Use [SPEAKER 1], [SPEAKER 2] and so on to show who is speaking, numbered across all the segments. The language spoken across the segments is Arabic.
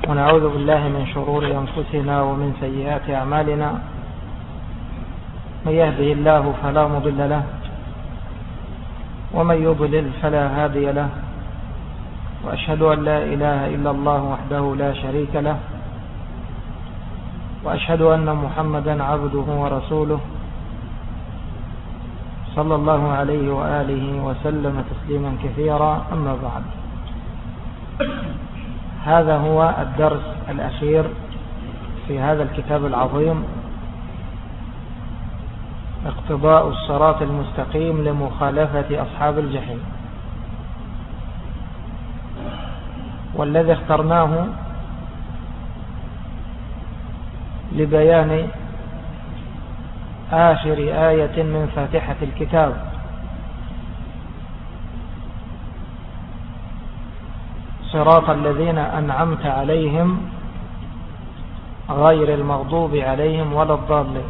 [SPEAKER 1] ونعوذ بالله من شرور أنفسنا ومن سيئات أعمالنا. من يهده الله فلا مضل له ومن يضلل فلا هادي له، وأشهد أن لا إله إلا الله وحده لا شريك له، وأشهد أن محمدا عبده ورسوله صلى الله عليه وآله وسلم تسليما كثيرا. أما بعد، هذا هو الدرس الأخير في هذا الكتاب العظيم، اقتضاء الصراط المستقيم لمخالفة أصحاب الجحيم، والذي اخترناه لبيان آخر آية من فاتحة الكتاب، صراط الذين أنعمت عليهم غير المغضوب عليهم ولا الضالين.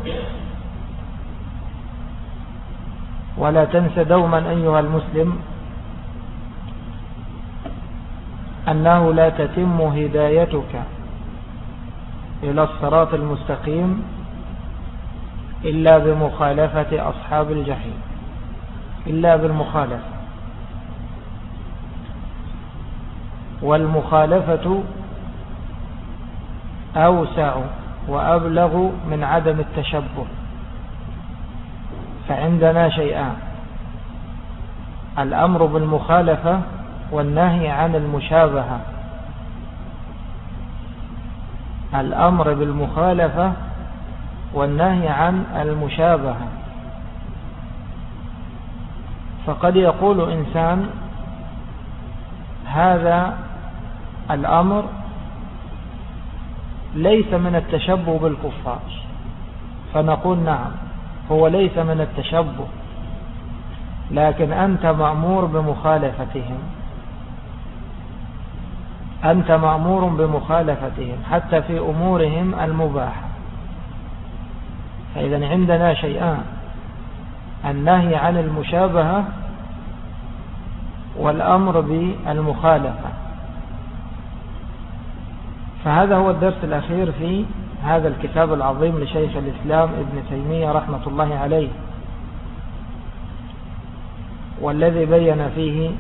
[SPEAKER 1] ولا تنس دوما أيها المسلم أنه لا تتم هدايتك إلى الصراط المستقيم إلا بمخالفة أصحاب الجحيم، إلا بالمخالفة. والمخالفة أوسع وأبلغ من عدم التشبه. فعندنا شيئان: الأمر بالمخالفة والنهي عن المشابهة. الأمر بالمخالفة والنهي عن المشابهة. فقد يقول إنسان: هذا الأمر ليس من التشبه بالكفار، فنقول نعم، هو ليس من التشبه، لكن أنت مأمور بمخالفتهم، أنت مأمور بمخالفتهم حتى في أمورهم المباحة. فإذا عندنا شيئان: النهي عن المشابهة والأمر بالمخالفة. فهذا هو الدرس الأخير في هذا الكتاب العظيم لشيخ الإسلام ابن تيمية رحمة الله عليه، والذي بين فيه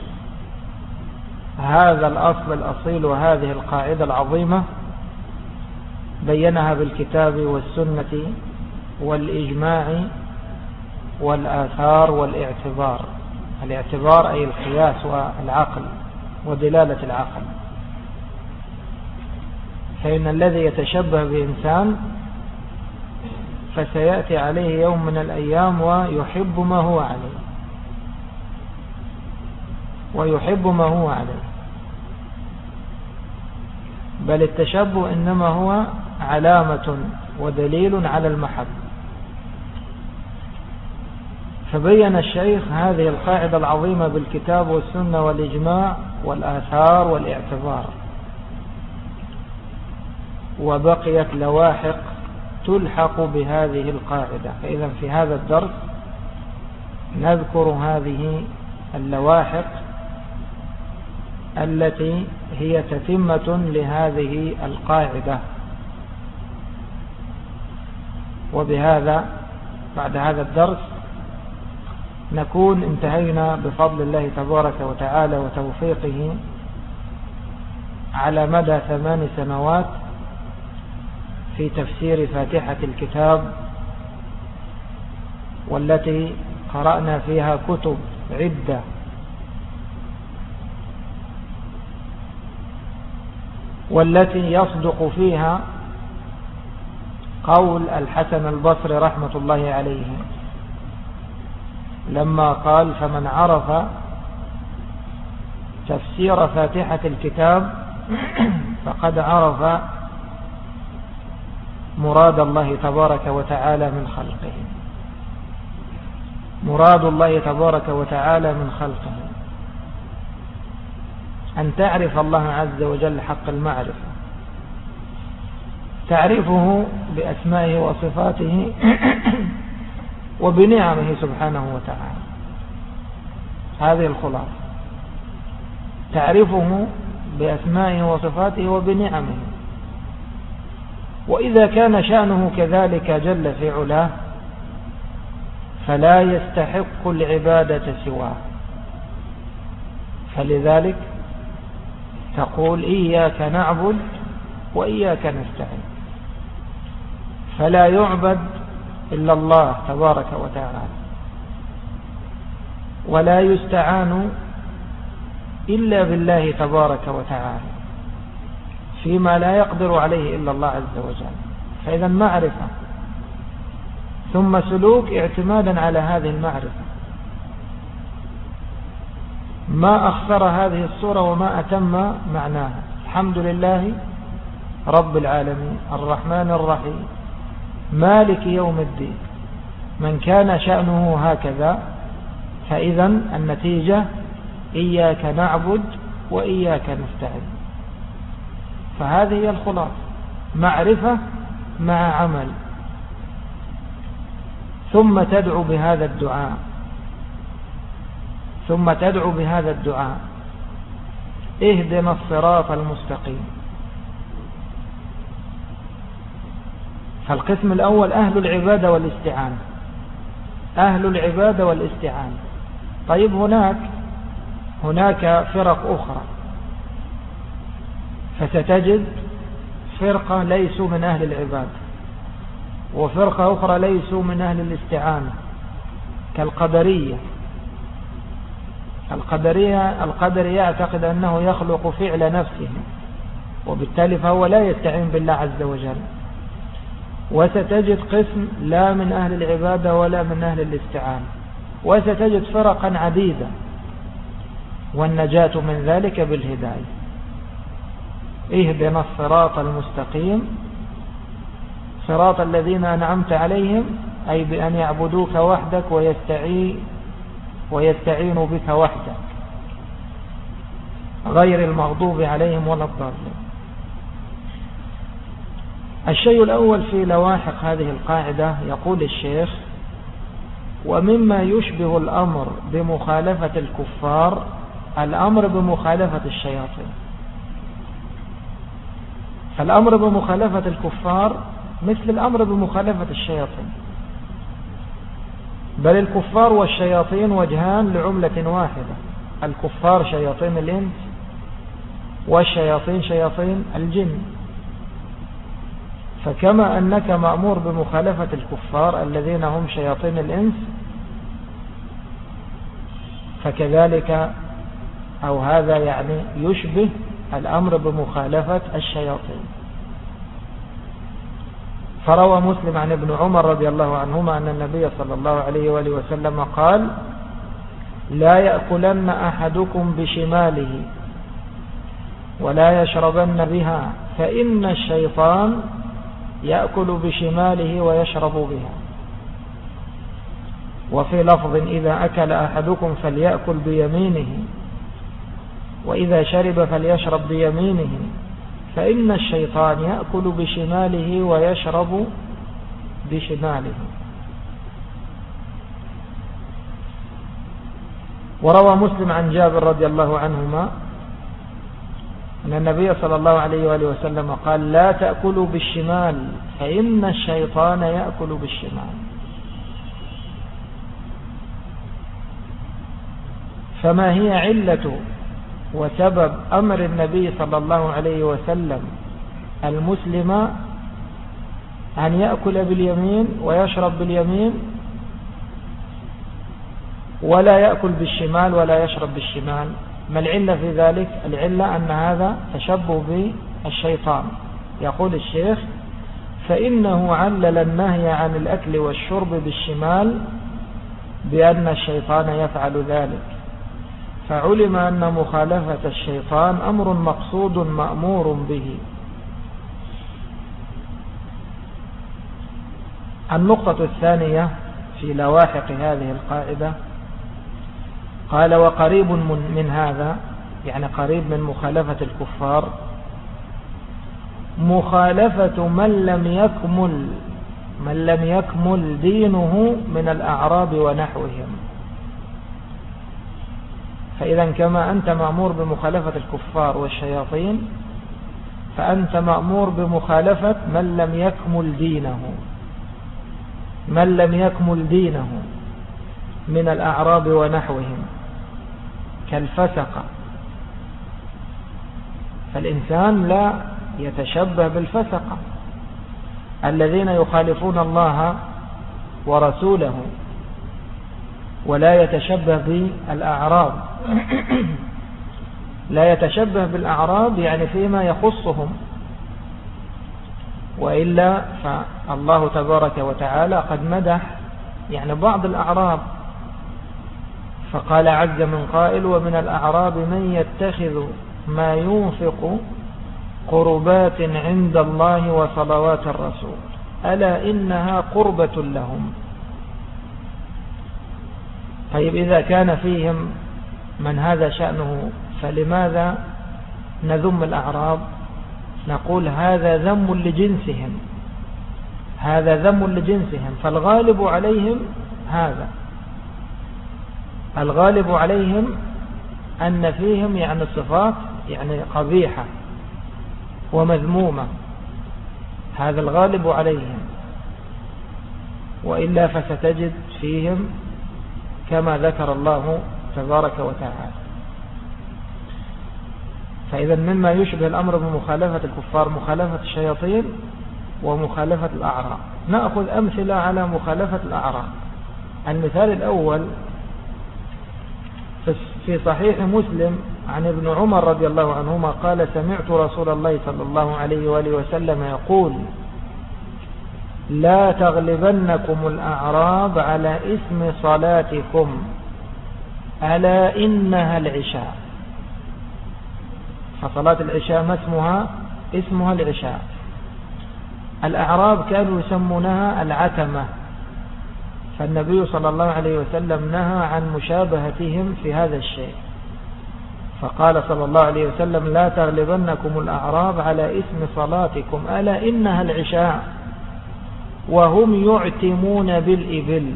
[SPEAKER 1] هذا الأصل الأصيل وهذه القاعدة العظيمة، بينها بالكتاب والسنة والإجماع والآثار والاعتبار. الاعتبار أي القياس والعقل ودلالة العقل. فإن الذي يتشبه بإنسان فسيأتي عليه يوم من الأيام ويحب ما هو عليه، ويحب ما هو عليه. بل التشبه إنما هو علامة ودليل على المحبة. فبين الشيخ هذه القاعدة العظيمة بالكتاب والسنة والإجماع والآثار والاعتبار، وبقيت لواحق تلحق بهذه القاعدة. فإذا في هذا الدرس نذكر هذه اللواحق التي هي تتمة لهذه القاعدة. وبهذا بعد هذا الدرس نكون انتهينا بفضل الله تبارك وتعالى وتوفيقه على مدى 8 سنوات في تفسير فاتحة الكتاب، والتي قرأنا فيها كتب عدة، والتي يصدق فيها قول الحسن البصري رحمة الله عليه لما قال: فمن عرف تفسير فاتحة الكتاب فقد عرف مراد الله تبارك وتعالى من خلقه. مراد الله تبارك وتعالى من خلقه أن تعرف الله عز وجل حق المعرفة، تعرفه بأسمائه وصفاته وبنعمه سبحانه وتعالى. هذه الخلاصة: تعرفه بأسمائه وصفاته وبنعمه. وإذا كان شأنه كذلك جل في علاه فلا يستحق العبادة سواه. فلذلك تقول إياك نعبد وإياك نستعين، فلا يعبد إلا الله تبارك وتعالى، ولا يستعان إلا بالله تبارك وتعالى فيما لا يقدر عليه إلا الله عز وجل. فإذا معرفة ثم سلوك اعتمادا على هذه المعرفة. ما أخسر هذه الصورة وما أتم معناها. الحمد لله رب العالمين الرحمن الرحيم مالك يوم الدين. من كان شأنه هكذا فإذا النتيجة إياك نعبد وإياك نستعين. فهذه هي الخلاصة، معرفة مع عمل. ثم تدعو بهذا الدعاء اهدنا الصراط المستقيم. فالقسم الأول أهل العبادة والاستعانة. طيب هناك فرق أخرى، فستجد فرقة ليسوا من أهل العبادة، وفرقة أخرى ليسوا من أهل الاستعانة، كالقدرية. القدري يعتقد أنه يخلق فعل نفسه، وبالتالي فهو لا يستعين بالله عز وجل. وستجد قسم لا من أهل العبادة ولا من أهل الاستعانة، وستجد فرقا عديدة، والنجاة من ذلك بالهداية. اهدنا الصراط المستقيم صراط الذين أنعمت عليهم، أي بأن يعبدوك وحدك ويستعينوا بك وحدك، غير المغضوب عليهم ولا الضالين. الشيء الأول في لواحق هذه القاعدة يقول الشيخ: ومما يشبه الأمر بمخالفة الكفار الأمر بمخالفة الشياطين. فالأمر بمخالفة الكفار مثل الأمر بمخالفة الشياطين، بل الكفار والشياطين وجهان لعملة واحدة. الكفار شياطين الإنس، والشياطين شياطين الجن. فكما أنك مأمور بمخالفة الكفار الذين هم شياطين الإنس، فكذلك أو هذا يعني يشبه الأمر بمخالفة الشياطين. فروى مسلم عن ابن عمر رضي الله عنهما أن النبي صلى الله عليه وآله وسلم قال: لا يأكلن أحدكم بشماله ولا يشربن بها، فإن الشيطان يأكل بشماله ويشرب بها. وفي لفظ: إذا أكل أحدكم فليأكل بيمينه، وإذا شرب فليشرب بيمينه، فإن الشيطان يأكل بشماله ويشرب بشماله. وروى مسلم عن جابر رضي الله عنهما أن النبي صلى الله عليه وآله وسلم قال: لا تأكلوا بالشمال فإن الشيطان يأكل بالشمال. فما هي علة وسبب أمر النبي صلى الله عليه وسلم المسلم أن يأكل باليمين ويشرب باليمين، ولا يأكل بالشمال ولا يشرب بالشمال؟ ما العلة في ذلك؟ العلة أن هذا تشبه بالشيطان. يقول الشيخ: فإنه علل النهي عن الأكل والشرب بالشمال بأن الشيطان يفعل ذلك، فعلم أن مخالفة الشيطان أمر مقصود مأمور به. النقطة الثانية في لواحق هذه القاعدة قال: وقريب من هذا، يعني قريب من مخالفة الكفار، مخالفة من لم يكمل دينه من الأعراب ونحوهم. فإذا كما أنت مأمور بمخالفة الكفار والشياطين فأنت مأمور بمخالفة من لم يكمل دينه من الأعراب ونحوهم كالفسقة. فالإنسان لا يتشبه بالفسقة الذين يخالفون الله ورسوله، ولا يتشبه بالأعراب. لا يتشبه بالأعراب يعني فيما يخصهم، وإلا فالله تبارك وتعالى قد مدح يعني بعض الأعراب، فقال عز من قائل: ومن الأعراب من يتخذ ما ينفق قربات عند الله وصلوات الرسول ألا إنها قربة لهم. طيب إذا كان فيهم من هذا شأنه فلماذا نذم الأعراب؟ نقول هذا ذم لجنسهم، هذا ذم لجنسهم، فالغالب عليهم هذا، الغالب عليهم أن فيهم يعني الصفات يعني قبيحة ومذمومة، هذا الغالب عليهم، وإلا فستجد فيهم كما ذكر الله تبارك وتعالى. فإذا مما يشبه الأمر بمخالفة الكفار مخالفة الشياطين ومخالفة الأعراب. نأخذ أمثلة على مخالفة الأعراب. المثال الأول في صحيح مسلم عن ابن عمر رضي الله عنهما قال: سمعت رسول الله صلى الله عليه وآله وسلم يقول: لا تغلبنكم الأعراب على اسم صلاتكم ألا إنها العشاء. فصلاة العشاء ما اسمها العشاء. الأعراب كانوا يسمونها العتمة، فالنبي صلى الله عليه وسلم نهى عن مشابهتهم في هذا الشيء، فقال صلى الله عليه وسلم: لا تغلبنكم الأعراب على اسم صلاتكم ألا إنها العشاء وهم يعتمون بالإبل.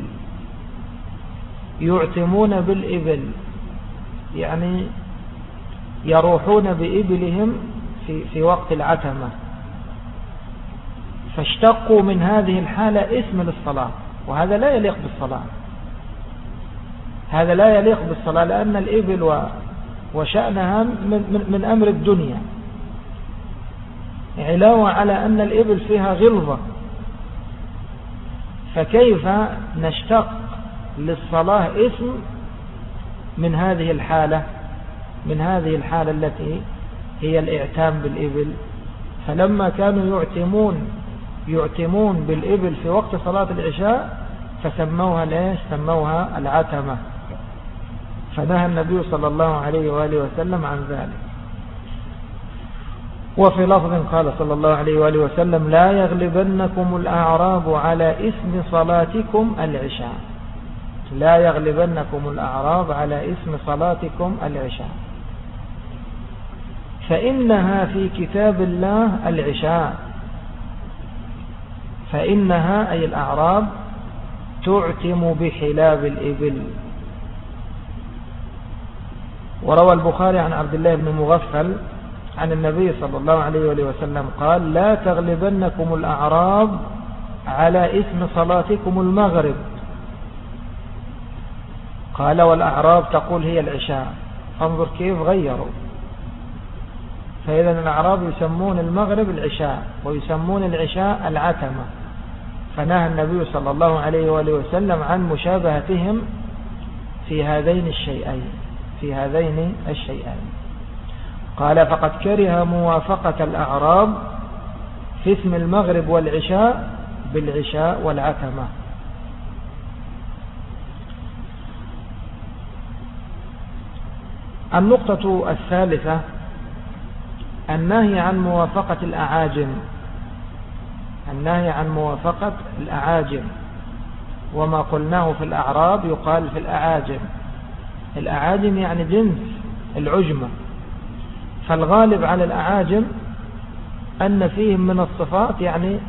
[SPEAKER 1] يعتمون بالإبل يعني يروحون بإبلهم في وقت العتمة، فاشتقوا من هذه الحالة اسم للصلاة، وهذا لا يليق بالصلاة، هذا لا يليق بالصلاة، لأن الإبل وشأنها من أمر الدنيا، علاوة على أن الإبل فيها غلظة، فكيف نشتق للصلاة اسم من هذه الحالة التي هي الإعتام بالإبل؟ فلما كانوا يعتمون بالإبل في وقت صلاة العشاء فسموها ليش؟ سموها العتمة، فنهى النبي صلى الله عليه وآله وسلم عن ذلك. وفي لفظ قال صلى الله عليه وآله وسلم: لا يغلبنكم الأعراب على اسم صلاتكم العشاء. لا يغلبنكم الأعراب على اسم صلاتكم العشاء، فإنها في كتاب الله العشاء، فإنها أي الأعراب تعتم بحلاب الإبل. وروى البخاري عن عبد الله بن مغفل عن النبي صلى الله عليه وسلم قال: لا تغلبنكم الأعراب على اسم صلاتكم المغرب. قال: والأعراب تقول هي العشاء. انظر كيف غيروا. فإذا الأعراب يسمون المغرب العشاء ويسمون العشاء العتمة، فنهى النبي صلى الله عليه وآله وسلم عن مشابهتهم في هذين الشيئين. قال: فقد كره موافقة الأعراب في اسم المغرب والعشاء بالعشاء والعتمة. النقطة الثالثة النهي عن موافقة الأعاجم. النهي عن موافقة الأعاجم، وما قلناه في الأعراب يقال في الأعاجم. الأعاجم يعني جنس العجمة، فالغالب على الأعاجم أن فيهم من الصفات يعني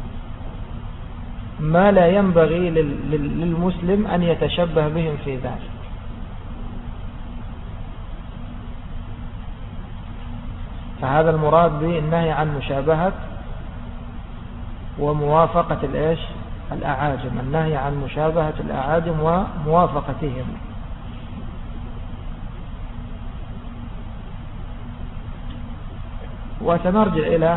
[SPEAKER 1] ما لا ينبغي للمسلم أن يتشبه بهم في ذلك. فهذا المراد بالنهي عن مشابهة وموافقة الأعاجم، النهي عن مشابهة الأعاجم وموافقتهم. وسنرجع إلى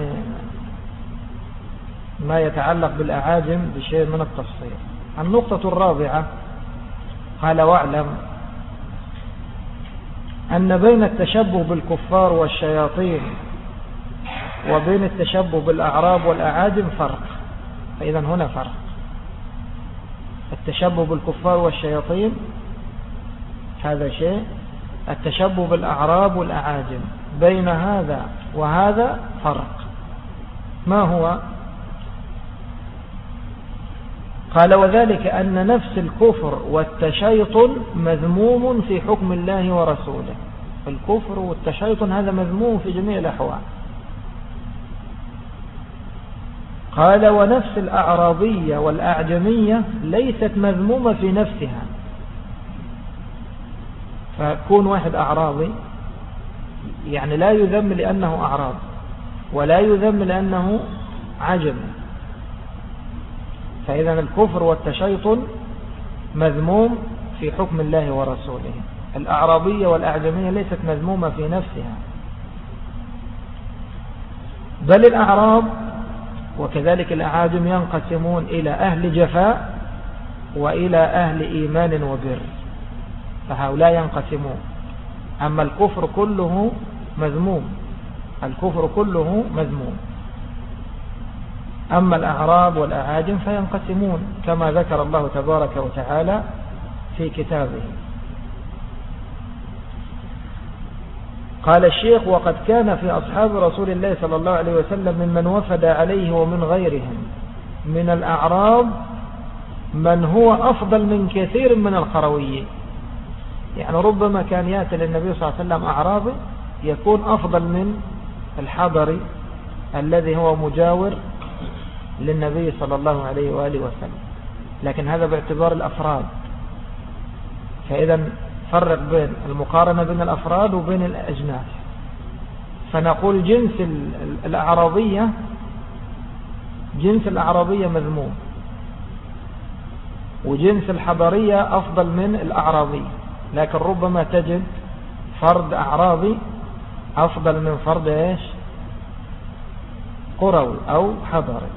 [SPEAKER 1] ما يتعلق بالأعاجم بشيء من التفصيل. النقطة الرابعة قال: واعلم أن بين التشبه بالكفار والشياطين وبين التشبه بالأعراب والأعاجم فرق. فإذا هنا فرق. التشبه بالكفار والشياطين هذا شيء، التشبه بالأعراب والأعاجم بين هذا وهذا فرق. ما هو؟ قال: وذلك أن نفس الكفر والتشيطن مذموم في حكم الله ورسوله. الكفر والتشيطن هذا مذموم في جميع الأحوال. قال: ونفس الأعرابية والأعجمية ليست مذمومة في نفسها. فكون واحد أعرابي لا يذم لأنه أعراب، ولا يذم لأنه عجم. فإذا الكفر والتشيطن مذموم في حكم الله ورسوله. الأعرابية والأعجمية ليست مذمومة في نفسها، بل الأعراب وكذلك الأعاجم ينقسمون إلى أهل جفاء وإلى أهل إيمان وبر، فهؤلاء ينقسمون. أما الكفر كله مذموم، الكفر كله مذموم. أما الأعراب والأعاجم فينقسمون كما ذكر الله تبارك وتعالى في كتابه. قال الشيخ: وقد كان في أصحاب رسول الله صلى الله عليه وسلم ممن وفد عليه ومن غيرهم من الأعراب من هو أفضل من كثير من القرويين. ربما كان يأتي للنبي صلى الله عليه وسلم أعرابي يكون أفضل من الحضري الذي هو مجاور للنبي صلى الله عليه وآله وسلم، لكن هذا باعتبار الأفراد. فإذا فرق بين المقارنة بين الأفراد وبين الأجناس. فنقول جنس الأعرابية مذموم، وجنس الحضرية أفضل من الأعرابي، لكن ربما تجد فرد أعرابي أفضل من فرد قروي أو حضري.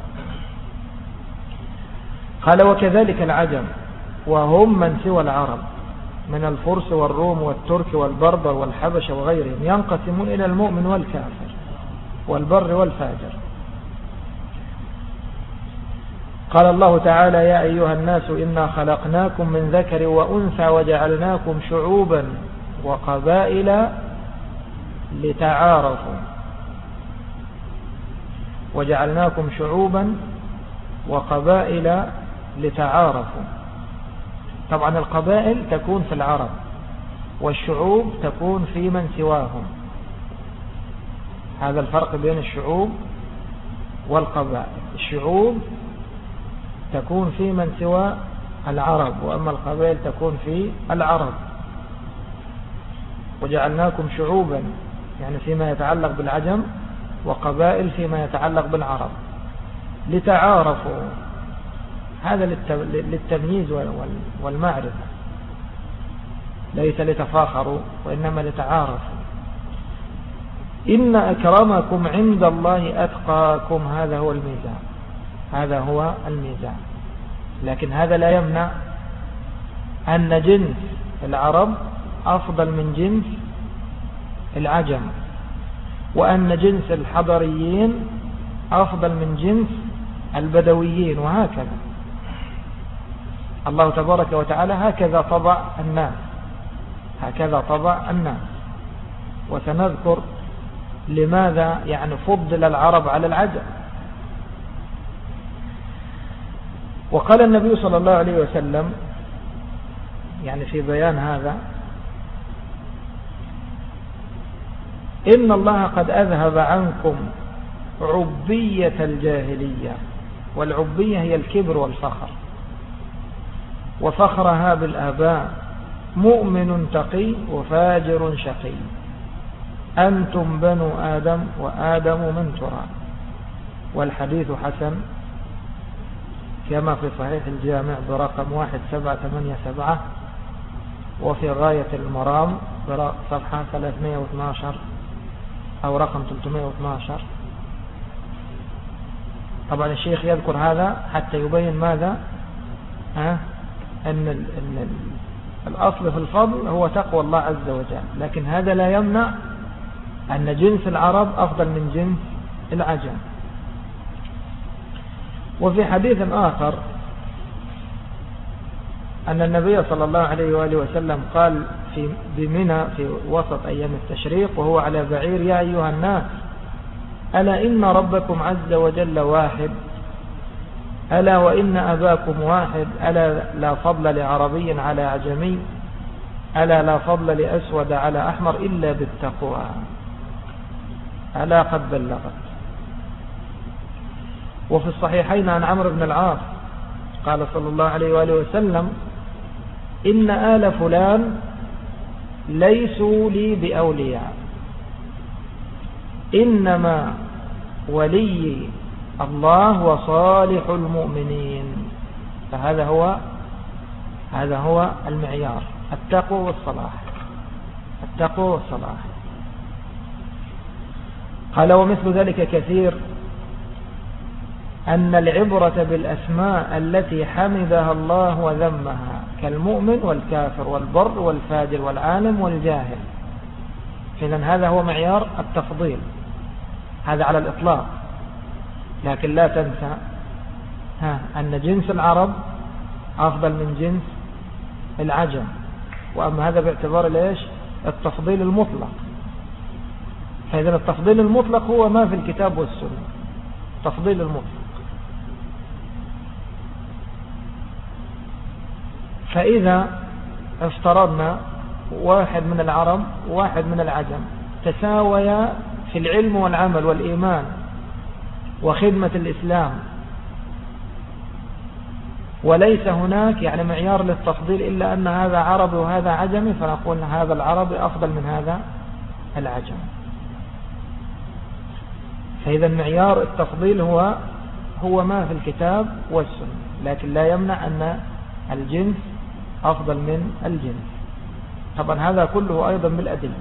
[SPEAKER 1] قال: وكذلك العجم وهم من سوى العرب من الفرس والروم والترك والبربر والحبشة وغيرهم ينقسمون إلى المؤمن والكافر والبر والفاجر. قال الله تعالى: يا أيها الناس إنا خلقناكم من ذكر وأنثى وجعلناكم شعوبا وقبائل لتعارفوا وجعلناكم شعوبا وقبائل لتعارفوا. طبعا القبائل تكون في العرب، والشعوب تكون في من سواهم. هذا الفرق بين الشعوب والقبائل. الشعوب تكون في من سوى العرب، وأما القبائل تكون في العرب. وجعلناكم شعوبا فيما يتعلق بالعجم، وقبائل فيما يتعلق بالعرب لتعارفوا. هذا للتمييز والمعرفة، ليس لتفاخروا وإنما لتعارفوا. إن أكرمكم عند الله أتقاكم. هذا هو الميزان، هذا هو الميزان. لكن هذا لا يمنع أن جنس العرب أفضل من جنس العجم، وأن جنس الحضريين أفضل من جنس البدويين، وهكذا. الله تبارك وتعالى هكذا طبع الناس، هكذا طبع الناس. وسنذكر لماذا فضل العرب على العجم. وقال النبي صلى الله عليه وسلم في بيان هذا: إن الله قد أذهب عنكم عبية الجاهلية. والعبية هي الكبر والفخر، وفخرها بالآباء، مؤمن تقي وفاجر شقي. أنتم بنو آدم وآدم من تراب. والحديث حسن كما في صحيح الجامع برقم 1787، وفي غاية المرام صفحة 312 أو رقم 312. طبعا الشيخ يذكر هذا حتى يبين ماذا؟ أن الأصل في الفضل هو تقوى الله عز وجل، لكن هذا لا يمنع أن جنس العرب أفضل من جنس العجم. وفي حديث آخر أن النبي صلى الله عليه وآله وسلم قال بمنى في وسط أيام التشريق وهو على بعير: يا أيها الناس، ألا إن ربكم عز وجل واحد، ألا وإن أباكم واحد، ألا لا فضل لعربي على عجمي، ألا لا فضل لأسود على أحمر إلا بالتقوى، ألا قد بلغت. وفي الصحيحين عن عمرو بن العاص قال صلى الله عليه وآله وسلم: إن آل فلان ليسوا لي بأولياء، إنما ولي الله وصالح المؤمنين. فهذا هو المعيار، التقوى والصلاح، التقوى والصلاح. قال: ومثل ذلك كثير، أن العبرة بالأسماء التي حمدها الله وذمها، كالمؤمن والكافر والبر والفاجر والعالم والجاهل. إذن هذا هو معيار التفضيل، هذا على الإطلاق. لكن لا تنسى أن جنس العرب أفضل من جنس العجم، وأما هذا باعتبار التفضيل المطلق. فإذن التفضيل المطلق هو ما في الكتاب والسنة، التفضيل المطلق. فإذا افترضنا واحد من العرب وواحد من العجم تساويا في العلم والعمل والإيمان وخدمة الإسلام، وليس هناك معيار للتفضيل إلا أن هذا عربي وهذا عجمي، فنقول هذا العربي أفضل من هذا العجم. فإذا معيار التفضيل هو ما في الكتاب والسنة، لكن لا يمنع أن الجنس أفضل من الجنس. طبعا هذا كله أيضا بالأدلة.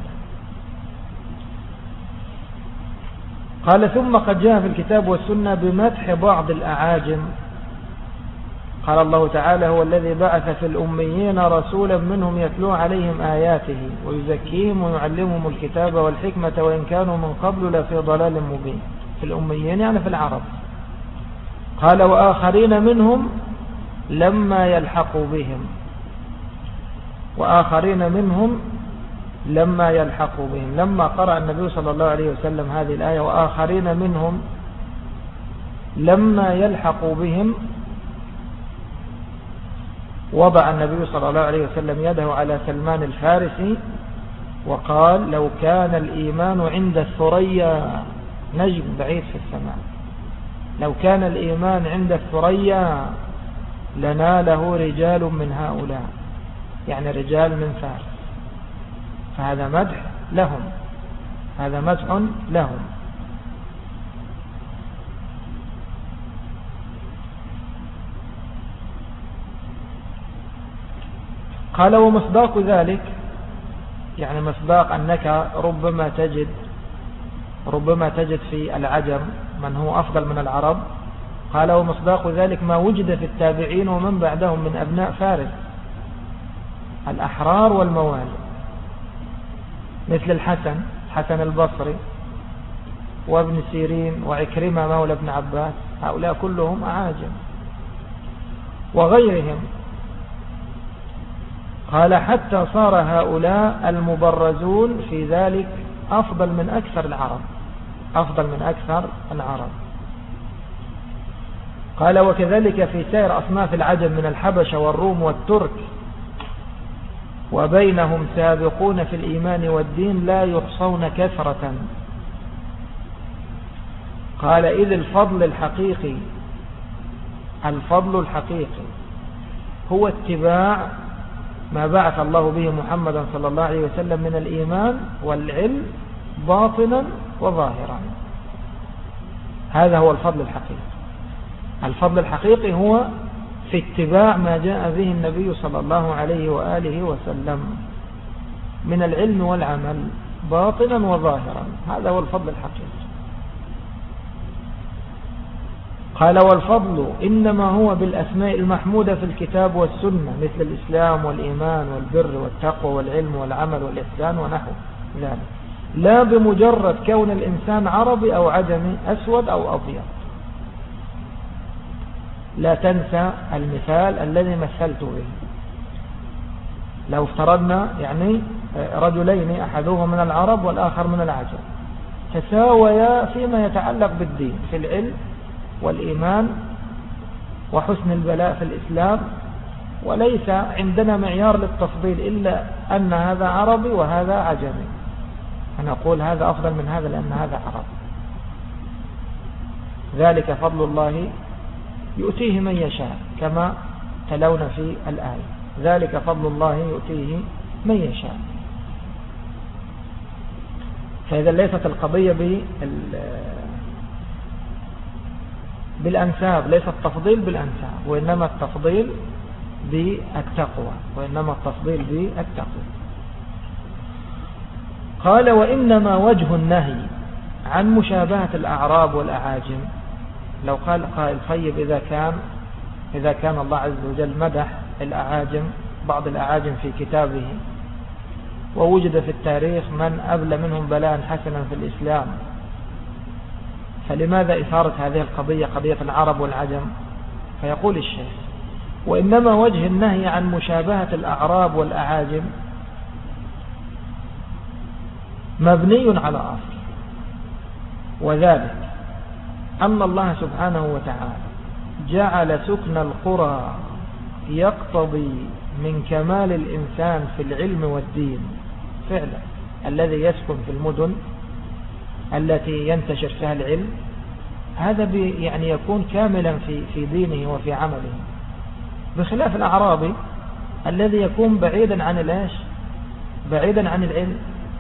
[SPEAKER 1] قال: ثم قد جاء في الكتاب والسنة بمدح بعض الأعاجم. قال الله تعالى: هو الذي بعث في الأميين رسولا منهم يتلو عليهم آياته ويزكيهم ويعلمهم الكتاب والحكمة وإن كانوا من قبل لفي ضلال مبين. في الأميين في العرب. قال: وآخرين منهم لما يلحقوا بهم، وآخرين منهم لما يلحقوا بهم. لما قرأ النبي صلى الله عليه وسلم هذه الآية وآخرين منهم لما يلحقوا بهم، وضع النبي صلى الله عليه وسلم يده على سلمان الفارسي وقال: لو كان الإيمان عند الثريا، نجم بعيد في السماء، لو كان الإيمان عند الثريا لناله رجال من هؤلاء، يعني رجال من فارس. فهذا مدح لهم، هذا مدح لهم. قال: ومصداق ذلك، يعني مصداق أنك ربما تجد في العجم من هو أفضل من العرب. قال: ومصداق ذلك ما وجد في التابعين ومن بعدهم من أبناء فارس الأحرار والموالي، مثل حسن البصري وابن سيرين وعكرمة مولى ابن عباس، هؤلاء كلهم أعاجم وغيرهم. قال: حتى صار هؤلاء المبرزون في ذلك أفضل من أكثر العرب، قال: وكذلك في سائر أصناف العجم من الحبشة والروم والترك، وبينهم سابقون في الإيمان والدين لا يحصون كثرة. قال: إذ الفضل الحقيقي هو اتباع ما بعث الله به محمدا صلى الله عليه وسلم من الإيمان والعلم باطنا وظاهرا. هذا هو الفضل الحقيقي. الفضل الحقيقي هو في اتباع ما جاء به النبي صلى الله عليه وآله وسلم من العلم والعمل باطنا وظاهرا. هذا هو الفضل الحقيقي. قال والفضل إنما هو بالأسماء المحمودة في الكتاب والسنة مثل الإسلام والإيمان والبر والتقوى والعلم والعمل والإحسان ونحو ذلك، لا بمجرد كون الإنسان عربي أو عجمي، أسود أو أبيض. لا تنسى المثال الذي مثلت به. لو افترضنا يعني رجلين أحدهما من العرب والآخر من العجم، تساويا فيما يتعلق بالدين في العلم والإيمان وحسن البلاء في الإسلام، وليس عندنا معيار للتفضيل إلا أن هذا عربي وهذا عجمي، فنقول هذا أفضل من هذا لأن هذا عربي. ذلك فضل الله يؤتيه من يشاء كما تلون في الآية. ذلك فضل الله يؤتيه من يشاء. فإذا ليست القضية بالأنساب، ليس التفضيل بالأنساب، وإنما التفضيل بالتقوى، قال وإنما وجه النهي عن مشابهة الأعراب والأعاجم. لو قال قائل طيب إذا كان الله عز وجل مدح الأعاجم، بعض الأعاجم في كتابه، ووجد في التاريخ من أبلى منهم بلاء حسنا في الإسلام، فلماذا إثارة هذه القضية، قضية العرب والعجم؟ فيقول الشيخ وإنما وجه النهي عن مشابهة الأعراب والأعاجم مبني على أصل، وذلك أن الله سبحانه وتعالى جعل سكن القرى يقتضي من كمال الإنسان في العلم والدين فعلا. الذي يسكن في المدن التي ينتشر فيها العلم هذا يعني يكون كاملا في دينه وفي عمله، بخلاف الأعرابي الذي يكون بعيدا عن العيش، بعيدا عن العلم،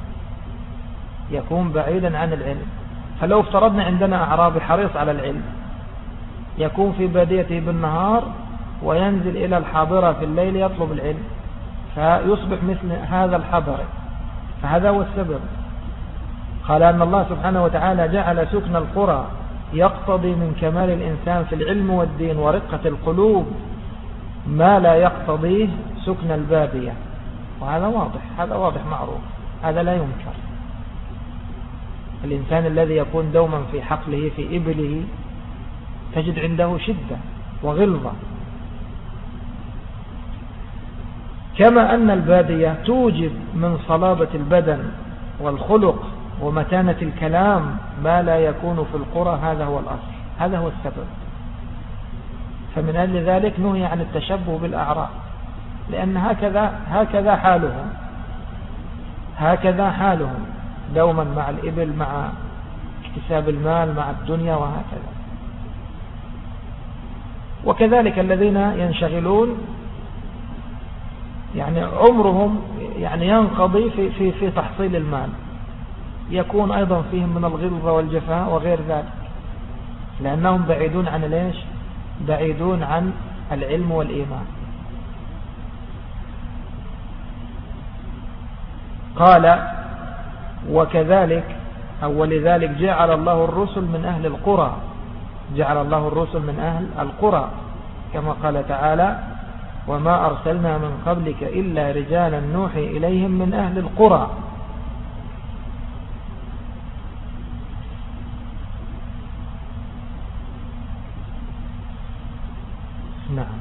[SPEAKER 1] يكون بعيدا عن العلم. فلو افترضنا عندنا أعرابي حريص على العلم، يكون في باديته بالنهار وينزل إلى الحاضرة في الليل يطلب العلم، فيصبح مثل هذا الحضر. فهذا هو السبب. قال أن الله سبحانه وتعالى جعل سكن القرى يقتضي من كمال الإنسان في العلم والدين ورقة القلوب ما لا يقتضيه سكن البادية، وهذا واضح، هذا واضح معروف، هذا لا ينكر. الإنسان الذي يكون دوما في حقله في إبله تجد عنده شدة وغلظة، كما أن البادية توجب من صلابة البدن والخلق ومتانة الكلام ما لا يكون في القرى. هذا هو الأصل، هذا هو السبب. فمن أجل ذلك نهي عن التشبه بالأعراب، لأن هكذا حالهم دوما مع الإبل، مع اكتساب المال، مع الدنيا، وهكذا. وكذلك الذين ينشغلون يعني عمرهم يعني ينقضي في تحصيل المال، يكون أيضا فيهم من الغلظة والجفاء وغير ذلك، لأنهم بعيدون عن ليش؟ بعيدون عن العلم والإيمان. قال وكذلك أو ولذلك جعل الله الرسل من أهل القرى، جعل الله الرسل من أهل القرى، كما قال تعالى وما أرسلنا من قبلك إلا رجالا نوحي إليهم من أهل القرى. نعم.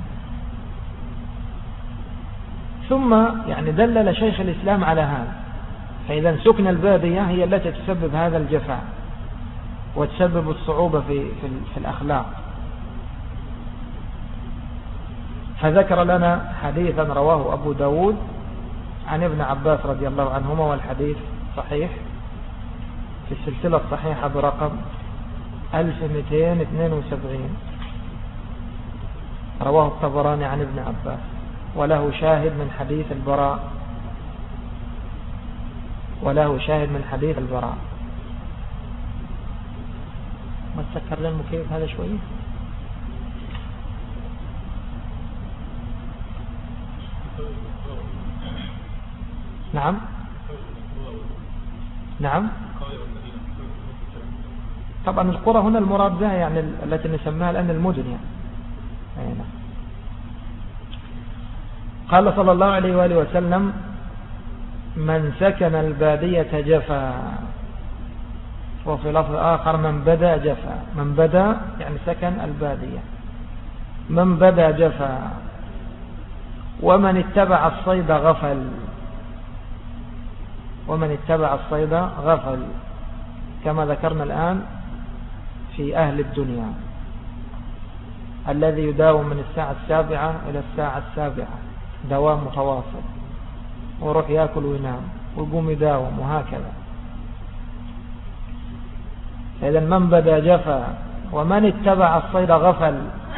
[SPEAKER 1] ثم يعني دلل شيخ الإسلام على هذا. فإذا سكن البادية هي التي تسبب هذا الجفاء وتسبب الصعوبة في الأخلاق. فذكر لنا حديثا رواه أبو داود عن ابن عباس رضي الله عنهما، والحديث صحيح في السلسلة الصحيحة برقم 1272، رواه الطبراني عن ابن عباس، وله شاهد من حديث البراء وله شاهد من حديث البراء. ما تسكر لنا المكيف هذا شوية. نعم نعم. طبعا القرى هنا المراد بها يعني التي نسميها الآن المدن يعني. قال صلى الله عليه وآله وسلم: من سكن البادية جفا. وفي لفظ آخر: من بدا جفا. من بدا يعني سكن البادية. من بدا جفا. ومن اتبع الصيد غفل. ومن اتبع الصيد غفل، كما ذكرنا الآن في أهل الدنيا الذي يداوم من الساعة 7 إلى الساعة 7 دوام متواصل، ويروح يأكل وينام ويقوم يداوم وهكذا. إذن من بدا جفا ومن اتبع الصيد غفل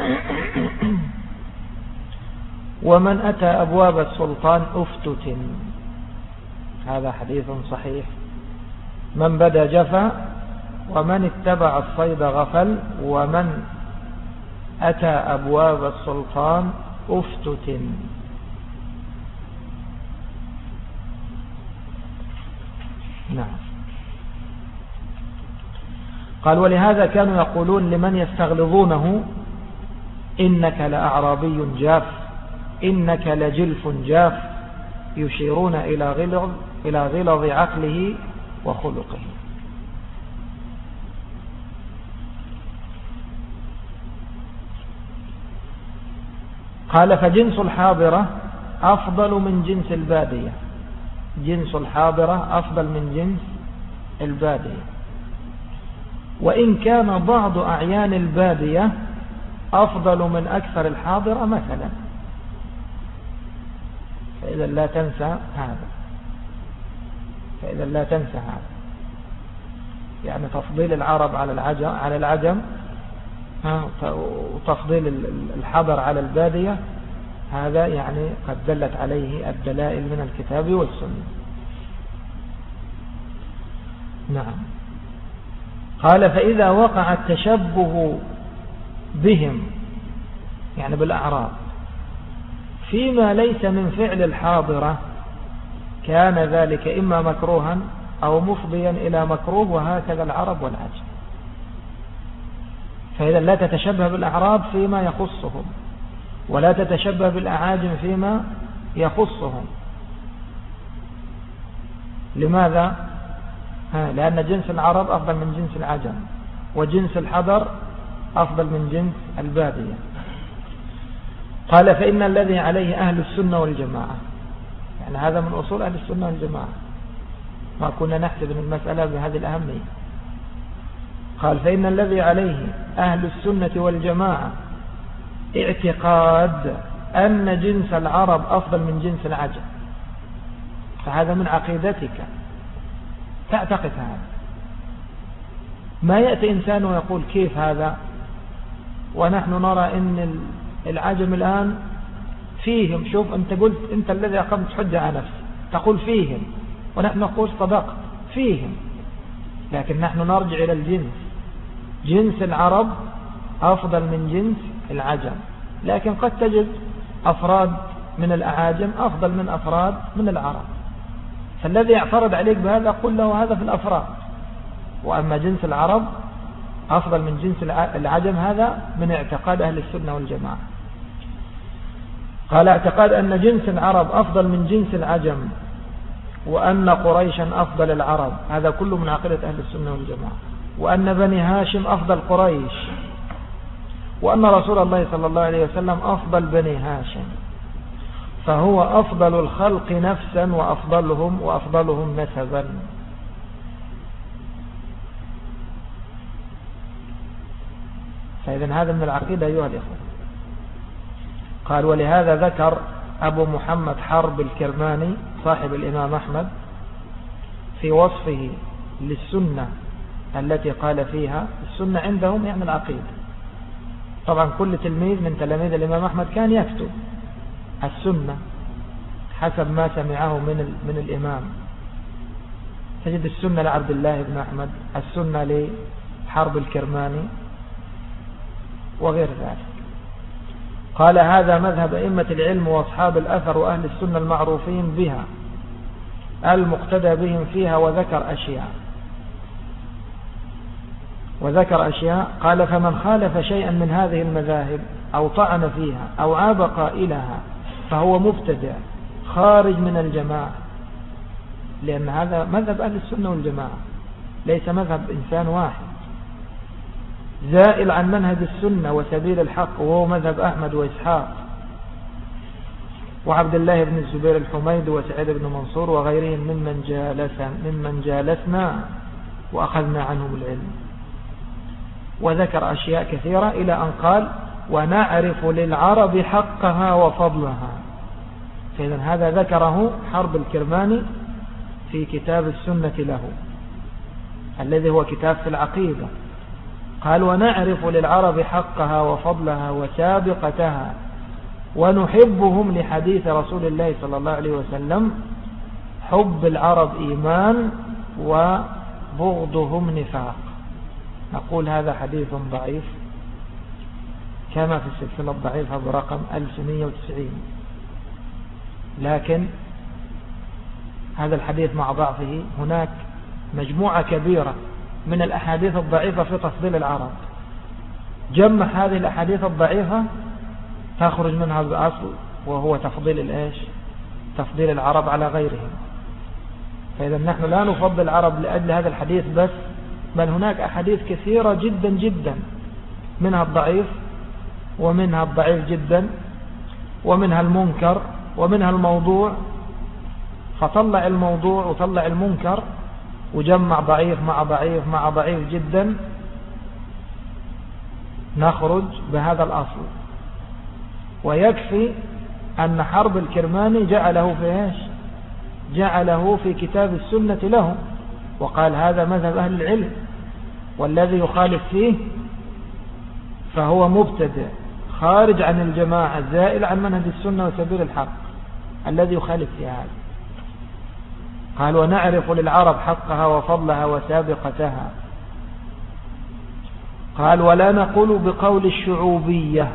[SPEAKER 1] ومن أتى أبواب السلطان أفتتن. هذا حديث صحيح. من بدا جفا ومن اتبع الصيد غفل ومن أتى أبواب السلطان أفتتن. نعم. قال: ولهذا كانوا يقولون لمن يستغلظونه: إنك لأعرابي جاف، إنك لجلف جاف، يشيرون إلى غلظ عقله وخلقه. قال: فجنس الحاضرة أفضل من جنس البادية. جنس الحاضرة أفضل من جنس البادية، وإن كان بعض أعيان البادية أفضل من أكثر الحاضرة مثلا. فإذا لا تنسى هذا. يعني تفضيل العرب على العجم وتفضيل الحضر على البادية، هذا يعني قد دلت عليه الدلائل من الكتاب والسنة. نعم. قال: فإذا وقع التشبه بهم يعني بالأعراب فيما ليس من فعل الحاضرة كان ذلك إما مكروها أو مفضيا إلى مكروه، وهكذا العرب والعجم. فإذا لا تتشبه بالأعراب فيما يخصهم، ولا تتشبه بالأعاجم فيما يخصهم. لماذا؟ لأن جنس العرب أفضل من جنس العجم، وجنس الحضر أفضل من جنس البادية. قال: فإن الذي عليه أهل السنة والجماعة، يعني هذا من أصول أهل السنة والجماعة، ما كنا نحسب من المسألة بهذه الأهمية. قال: فإن الذي عليه أهل السنة والجماعة اعتقاد أن جنس العرب أفضل من جنس العجم. فهذا من عقيدتك، تعتقد هذا. ما يأتي إنسان ويقول: كيف هذا ونحن نرى أن العجم الآن فيهم. شوف، أنت قلت، أنت الذي أقمت حجة على نفسك، تقول فيهم، ونحن نقول صدقت فيهم، لكن نحن نرجع إلى الجنس. جنس العرب أفضل من جنس العجم، لكن قد تجد أفراد من الأعاجم أفضل من أفراد من العرب. فالذي يعترض عليك بهذا قل له هذا في الأفراد، وأما جنس العرب أفضل من جنس العجم، هذا من اعتقاد أهل السنة والجماعة. قال: اعتقاد أن جنس العرب أفضل من جنس العجم، وأن قريشا أفضل العرب، هذا كله من عقيدة أهل السنة والجماعة. وأن بني هاشم أفضل قريش، وأن رسول الله صلى الله عليه وسلم أفضل بني هاشم، فهو أفضل الخلق نفسا وأفضلهم نسبا. فإذن هذا من العقيدة أيها الإخوة. قال: ولهذا ذكر أبو محمد حرب الكرماني صاحب الإمام أحمد في وصفه للسنة التي قال فيها، السنة عندهم يعني العقيدة. طبعا كل تلميذ من تلاميذ الإمام أحمد كان يكتب السنة حسب ما سمعه من الإمام. تجد السنة لعبد الله بن أحمد، السنة لحرب الكرماني وغير ذلك. قال هذا مذهب أئمة العلم وأصحاب الأثر وأهل السنة المعروفين بها المقتدى بهم فيها. وذكر أشياء قال فمن خالف شيئا من هذه المذاهب أو طعن فيها أو عاب قائلها فهو مبتدع خارج من الجماعة، لأن هذا مذهب أهل السنة والجماعة ليس مذهب إنسان واحد، زائل عن منهج السنة وسبيل الحق، وهو مذهب أحمد وإسحاق وعبد الله بن الزبير الحميد وسعيد بن منصور وغيرهم ممن جالسنا وأخذنا عنهم العلم. وذكر أشياء كثيرة إلى أن قال ونعرف للعرب حقها وفضلها. فإذا هذا ذكره حرب الكرماني في كتاب السنة له الذي هو كتاب في العقيدة. قال ونعرف للعرب حقها وفضلها وسابقتها ونحبهم لحديث رسول الله صلى الله عليه وسلم حب العرب إيمان وبغضهم نفاق. نقول هذا حديث ضعيف كما في السلسلة الضعيفة برقم 1190، لكن هذا الحديث مع ضعفه هناك مجموعة كبيرة من الأحاديث الضعيفة في تفضيل العرب. جمع هذه الأحاديث الضعيفة تخرج منها بأصل وهو تفضيل العرب على غيرهم. فإذا نحن لا نفضل العرب لأجل هذا الحديث بس، بل هناك أحاديث كثيرة جدا جدا، منها الضعيف ومنها الضعيف جدا ومنها المنكر ومنها الموضوع. فطلع الموضوع وطلع المنكر وجمع ضعيف مع ضعيف مع ضعيف جدا، نخرج بهذا الأصل. ويكفي أن حرب الكرماني جعله في كتاب السنة له، وقال هذا مذهب أهل العلم، والذي يخالف فيه فهو مبتدع خارج عن الجماعة زائل عن منهج السنة وسبيل الحق الذي يخالف في هذا. قال ونعرف للعرب حقها وفضلها وسابقتها. قال ولا نقول بقول الشعوبية.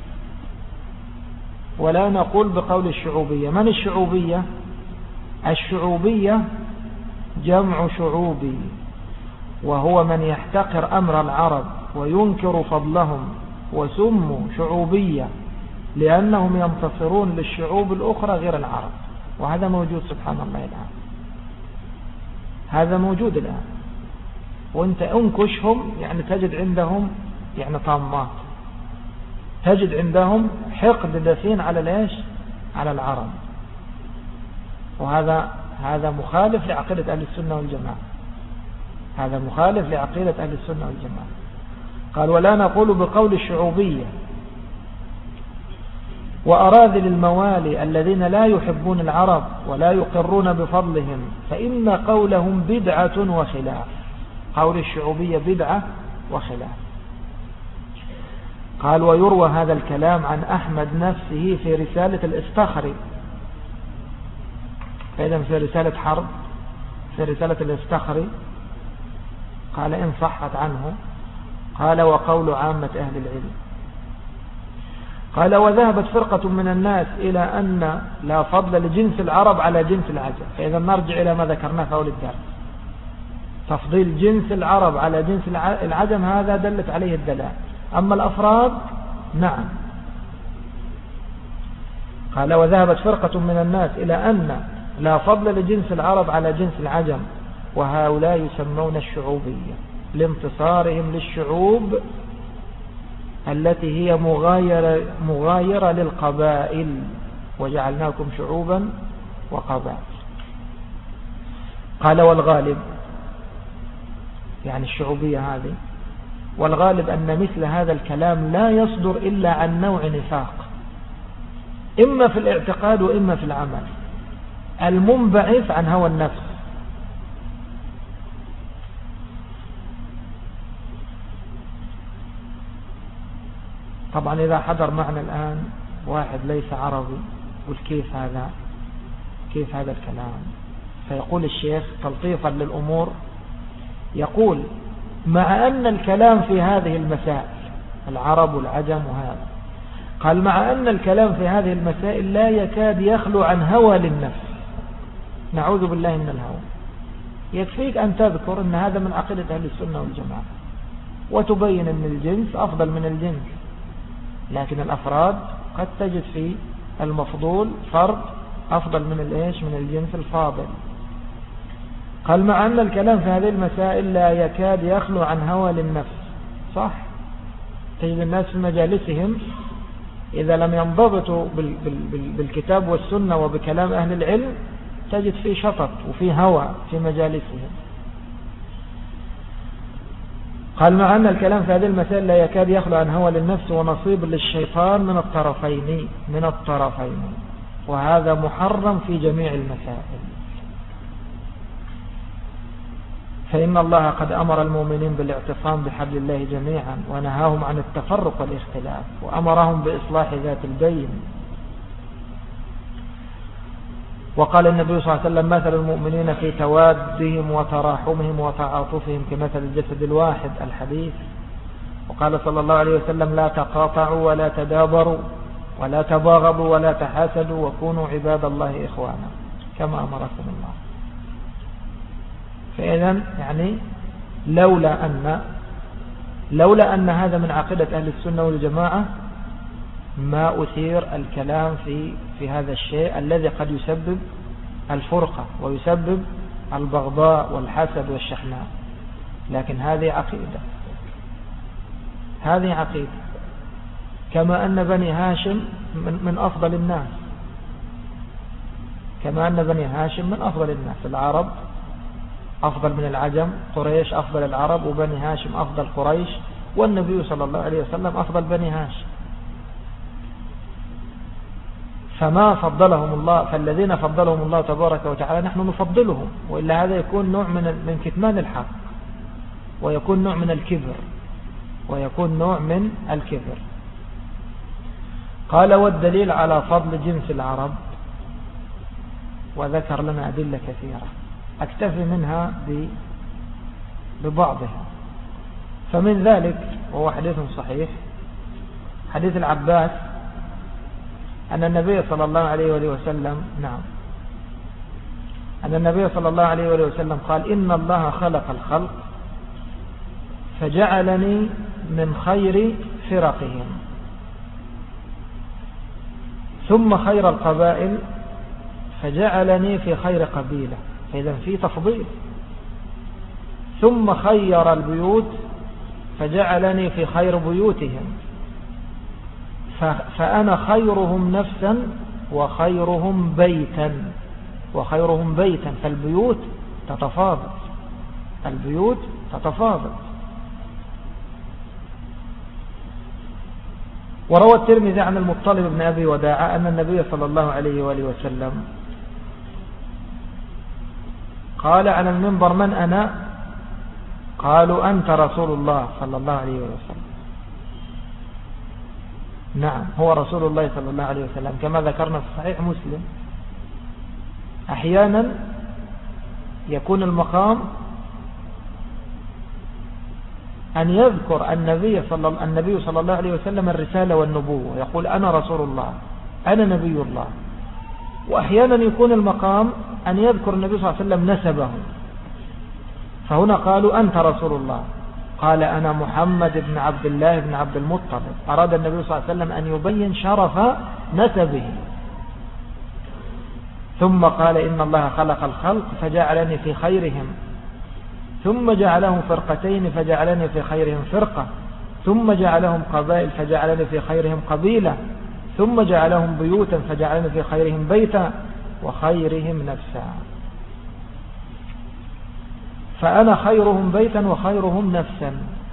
[SPEAKER 1] من الشعوبية؟ الشعوبية جمع شعوبي، وهو من يحتقر أمر العرب وينكر فضلهم، وسموا شعوبية لأنهم ينتصرون للشعوب الأخرى غير العرب. وهذا موجود سبحان الله الآن، هذا موجود الآن. وانت انكشهم يعني تجد عندهم طامات، تجد عندهم حقد دفين على العرب. وهذا مخالف لعقيدة أهل السنة والجماعة. قال ولا نقول بقول الشعوبية وأراذل الموالي الذين لا يحبون العرب ولا يقرون بفضلهم، فإن قولهم بدعة وخلاف. قول الشعوبية بدعة وخلاف. قال ويروى هذا الكلام عن أحمد نفسه في رسالة الاستخري. فإذا في رسالة حرب، في رسالة الاستخري قال إن صحت عنه، قال وقول عامة أهل العلم. قال وذهبت فرقة من الناس إلى أن لا فضل لجنس العرب على جنس العجم. فإذا نرجع إلى ما ذكرناه في أول الدرس، تفضيل جنس العرب على جنس العجم هذا دلت عليه الدلالة. أما الأفراد نعم. قال وذهبت فرقة من الناس إلى أن لا فضل لجنس العرب على جنس العجم، وهؤلاء يسمون الشعوبية لانتصارهم للشعوب التي هي مغايرة للقبائل، وجعلناكم شعوبا وقبائل. قال والغالب يعني الشعوبية هذه، والغالب أن مثل هذا الكلام لا يصدر إلا عن نوع نفاق، إما في الاعتقاد وإما في العمل، المنبعث عن هوى النفس. طبعا إذا حضر معنا الآن واحد ليس عربي، والكيف هذا الكلام؟ فيقول الشيخ تلطيفا للأمور، يقول مع أن الكلام في هذه المسائل، العرب والعجم وهذا، قال مع أن الكلام في هذه المسائل لا يكاد يخلو عن هوى للنفس، نعوذ بالله من الهوى. يكفيك أن تذكر أن هذا من عقيدة أهل السنة والجماعة، وتبين أن الجنس أفضل من الجنس، لكن الأفراد قد تجد في المفضول فرد أفضل من الجنس الفاضل. قال مع أن الكلام في هذه المسائل لا يكاد يخلو عن هوى للنفس. صح، تجد الناس في مجالسهم إذا لم ينضبطوا بالكتاب والسنة وبكلام أهل العلم تجد فيه شطط وفيه هوى في مجالسهم. قال مع أن الكلام في هذه المسائل لا يكاد يخلو عن هوى للنفس ونصيب للشيطان من الطرفين، وهذا محرم في جميع المسائل. فإن الله قد أمر المؤمنين بالاعتصام بحبل الله جميعا، ونهاهم عن التفرق والاختلاف، وأمرهم بإصلاح ذات البين. وقال النبي صلى الله عليه وسلم مثل المؤمنين في توادهم وتراحمهم وتعاطفهم كمثل الجسد الواحد، الحديث. وقال صلى الله عليه وسلم لا تقاطعوا ولا تدابروا ولا تباغضوا ولا تحاسدوا وكونوا عباد الله إخوانا كما أمركم الله. فإذن يعني لولا أن هذا من عقيدة أهل السنة والجماعة ما أثير الكلام في هذا الشيء الذي قد يسبب الفرقة ويسبب البغضاء والحسد والشحناء. لكن هذه عقيدة كما أن بني هاشم من أفضل الناس، العرب أفضل من العجم، قريش أفضل العرب، وبني هاشم أفضل قريش، والنبي صلى الله عليه وسلم أفضل بني هاشم. فما فضلهم الله، فالذين فضلهم الله تبارك وتعالى نحن نفضلهم، وإلا هذا يكون نوع من كتمان الحق، ويكون نوع من الكبر. قال والدليل على فضل جنس العرب، وذكر لنا أدلة كثيرة أكتفي منها ببعضها. فمن ذلك، وهو حديث صحيح، حديث العباس أن النبي صلى الله عليه وسلم قال إن الله خلق الخلق فجعلني من خير فرقهم، ثم خير القبائل فجعلني في خير قبيلة، فإذا في تفضيل. ثم خير البيوت فجعلني في خير بيوتهم، فأنا خيرهم نفسا وخيرهم بيتا، فالبيوت تتفاضل. وروى الترمذي عن المطلب بن أبي وداعة أن النبي صلى الله عليه وآله وسلم قال على المنبر من أنا؟ قالوا أنت رسول الله صلى الله عليه وسلم. نعم، هو رسول الله صلى الله عليه وسلم، كما ذكرنا في صحيح مسلم. أحيانا يكون المقام أن يذكر النبي صلى الله عليه وسلم الرسالة والنبوة، يقول أنا رسول الله، أنا نبي الله. وأحيانا يكون المقام أن يذكر النبي صلى الله عليه وسلم نسبه، فهنا قالوا أنت رسول الله، قال أنا محمد بن عبد الله بن عبد المطلب. أراد النبي صلى الله عليه وسلم أن يبين شرف نسبه. ثم قال إن الله خلق الخلق فجعلني في خيرهم، ثم جعلهم فرقتين فجعلني في خيرهم فرقة، ثم جعلهم قبائل فجعلني في خيرهم قبيلة، ثم جعلهم بيوتا فجعلني في خيرهم بيتا وخيرهم نفسا، فأنا خيرهم بيتا وخيرهم نفسا.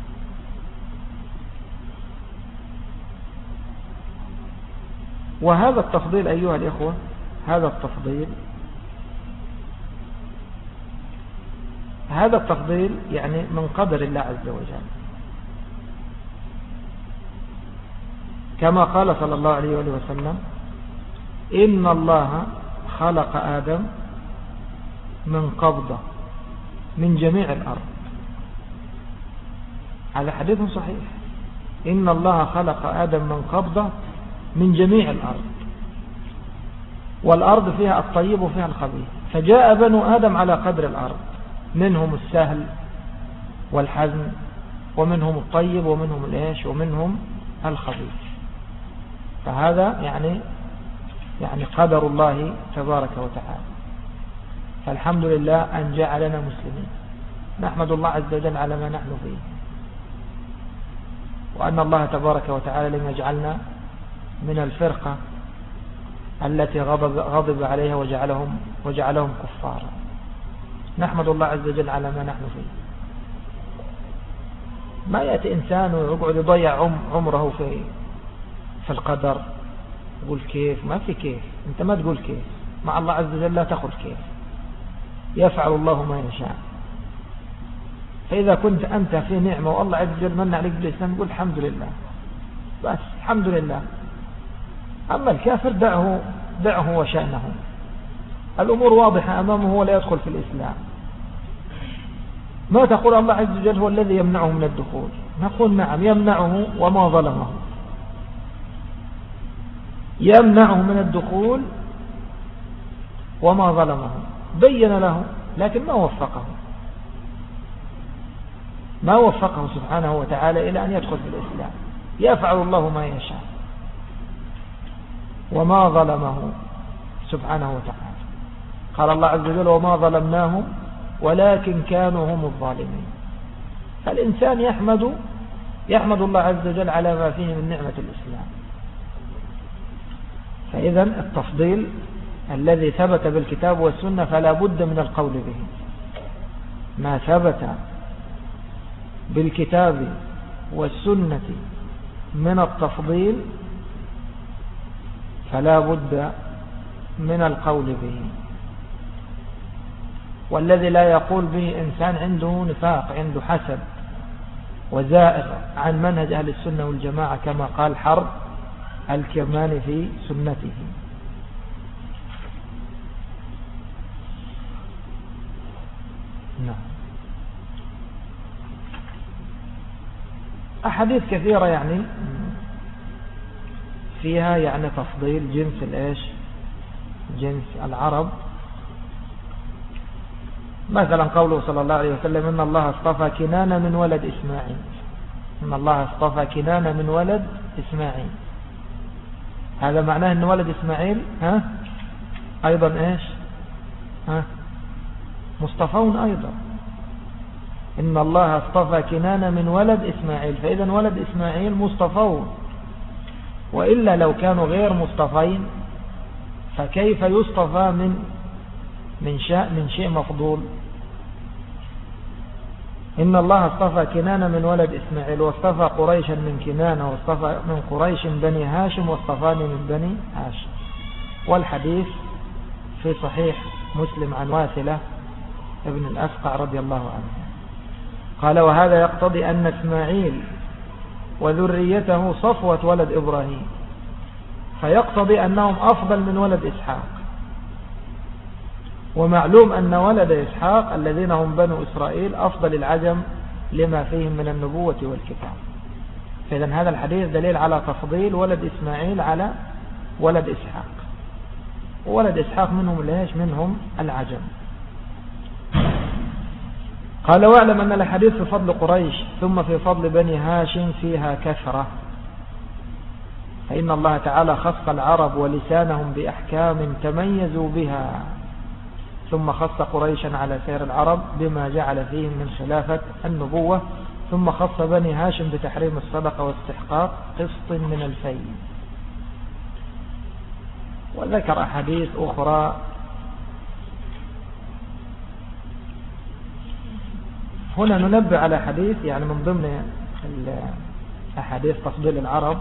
[SPEAKER 1] وهذا التفضيل أيها الإخوة، هذا التفضيل يعني من قدر الله عز وجل، كما قال صلى الله عليه وسلم إن الله خلق آدم من قبضة من جميع الأرض. هذا حديث صحيح. إن الله خلق آدم من قبضة من جميع الأرض، والأرض فيها الطيب وفيها الخبيث، فجاء بنو آدم على قدر الأرض، منهم السهل والحزن، ومنهم الطيب، ومنهم الإيش، ومنهم الخبيث. فهذا يعني قدر الله تبارك وتعالى. فالحمد لله أن جعلنا مسلمين، نحمد الله عز وجل على ما نحن فيه، وأن الله تبارك وتعالى لم يجعلنا من الفرقة التي غضب عليها وجعلهم كفارا. نحمد الله عز وجل على ما نحن فيه. ما يأتي إنسان ويقعد يضيع عمره في القدر، يقول كيف، ما في كيف، أنت ما تقول كيف، مع الله عز وجل لا تقول كيف، يفعل الله ما يشاء. فإذا كنت أنت في نعمة والله عز وجل من عليك بالإسلام، قل الحمد لله، بس الحمد لله. أما الكافر دعه وشأنه، الأمور واضحة أمامه ولا يدخل في الإسلام. ما تقول الله عز وجل هو الذي يمنعه من الدخول، نقول نعم يمنعه وما ظلمه، يمنعه من الدخول وما ظلمه، بين له لكن ما وفقه سبحانه وتعالى إلى أن يدخل في الإسلام. يفعل الله ما يشاء وما ظلمه سبحانه وتعالى. قال الله عز وجل وما ظلمناهم ولكن كانوا هم الظالمين. فالإنسان يحمد الله عز وجل على ما فيه من نعمة الإسلام. فإذا التفضيل الذي ثبت بالكتاب والسنة فلا بد من القول به. ما ثبت بالكتاب والسنة من التفضيل فلا بد من القول به. والذي لا يقول به إنسان عنده نفاق، عنده حسد وزائغ عن منهج أهل السنة والجماعة، كما قال حرب الكرماني في سنته. نعم. أحاديث كثيرة فيها تفضيل جنس العرب. مثلا قوله صلى الله عليه وسلم إن الله اصطفى كنانة من ولد إسماعيل. إن الله اصطفى كنانة من ولد إسماعيل، هذا معناه أن ولد إسماعيل أيضا مصطفون أيضا. إن الله اصطفى كنانة من ولد إسماعيل، فإذا ولد إسماعيل مصطفون، وإلا لو كانوا غير مصطفين فكيف يصطفى من شيء مفضول. إن الله اصطفى كنانة من ولد إسماعيل واصطفى قريشا من كنانة واصطفى من قريش بني هاشم واصطفاني من بني هاشم. والحديث في صحيح مسلم عن واثلة ابن الأسقع رضي الله عنه قال وهذا يقتضي أن إسماعيل وذريته صفوة ولد إبراهيم، فيقتضي أنهم أفضل من ولد إسحاق. ومعلوم أن ولد إسحاق الذين هم بنو إسرائيل أفضل العجم لما فيهم من النبوة والكتاب. فإذن هذا الحديث دليل على تفضيل ولد إسماعيل على ولد إسحاق، وولد إسحاق منهم العجم. قال واعلم أن الحديث في فضل قريش ثم في فضل بني هاشم فيها كثرة، فإن الله تعالى خص العرب ولسانهم بأحكام تميزوا بها، ثم خص قريشا على سير العرب بما جعل فيهم من خلافة النبوة، ثم خص بني هاشم بتحريم الصدقة واستحقاق قسط من الفي. وذكر أحاديث أخرى. هنا ننبه على حديث من ضمن أحاديث تفضيل العرب.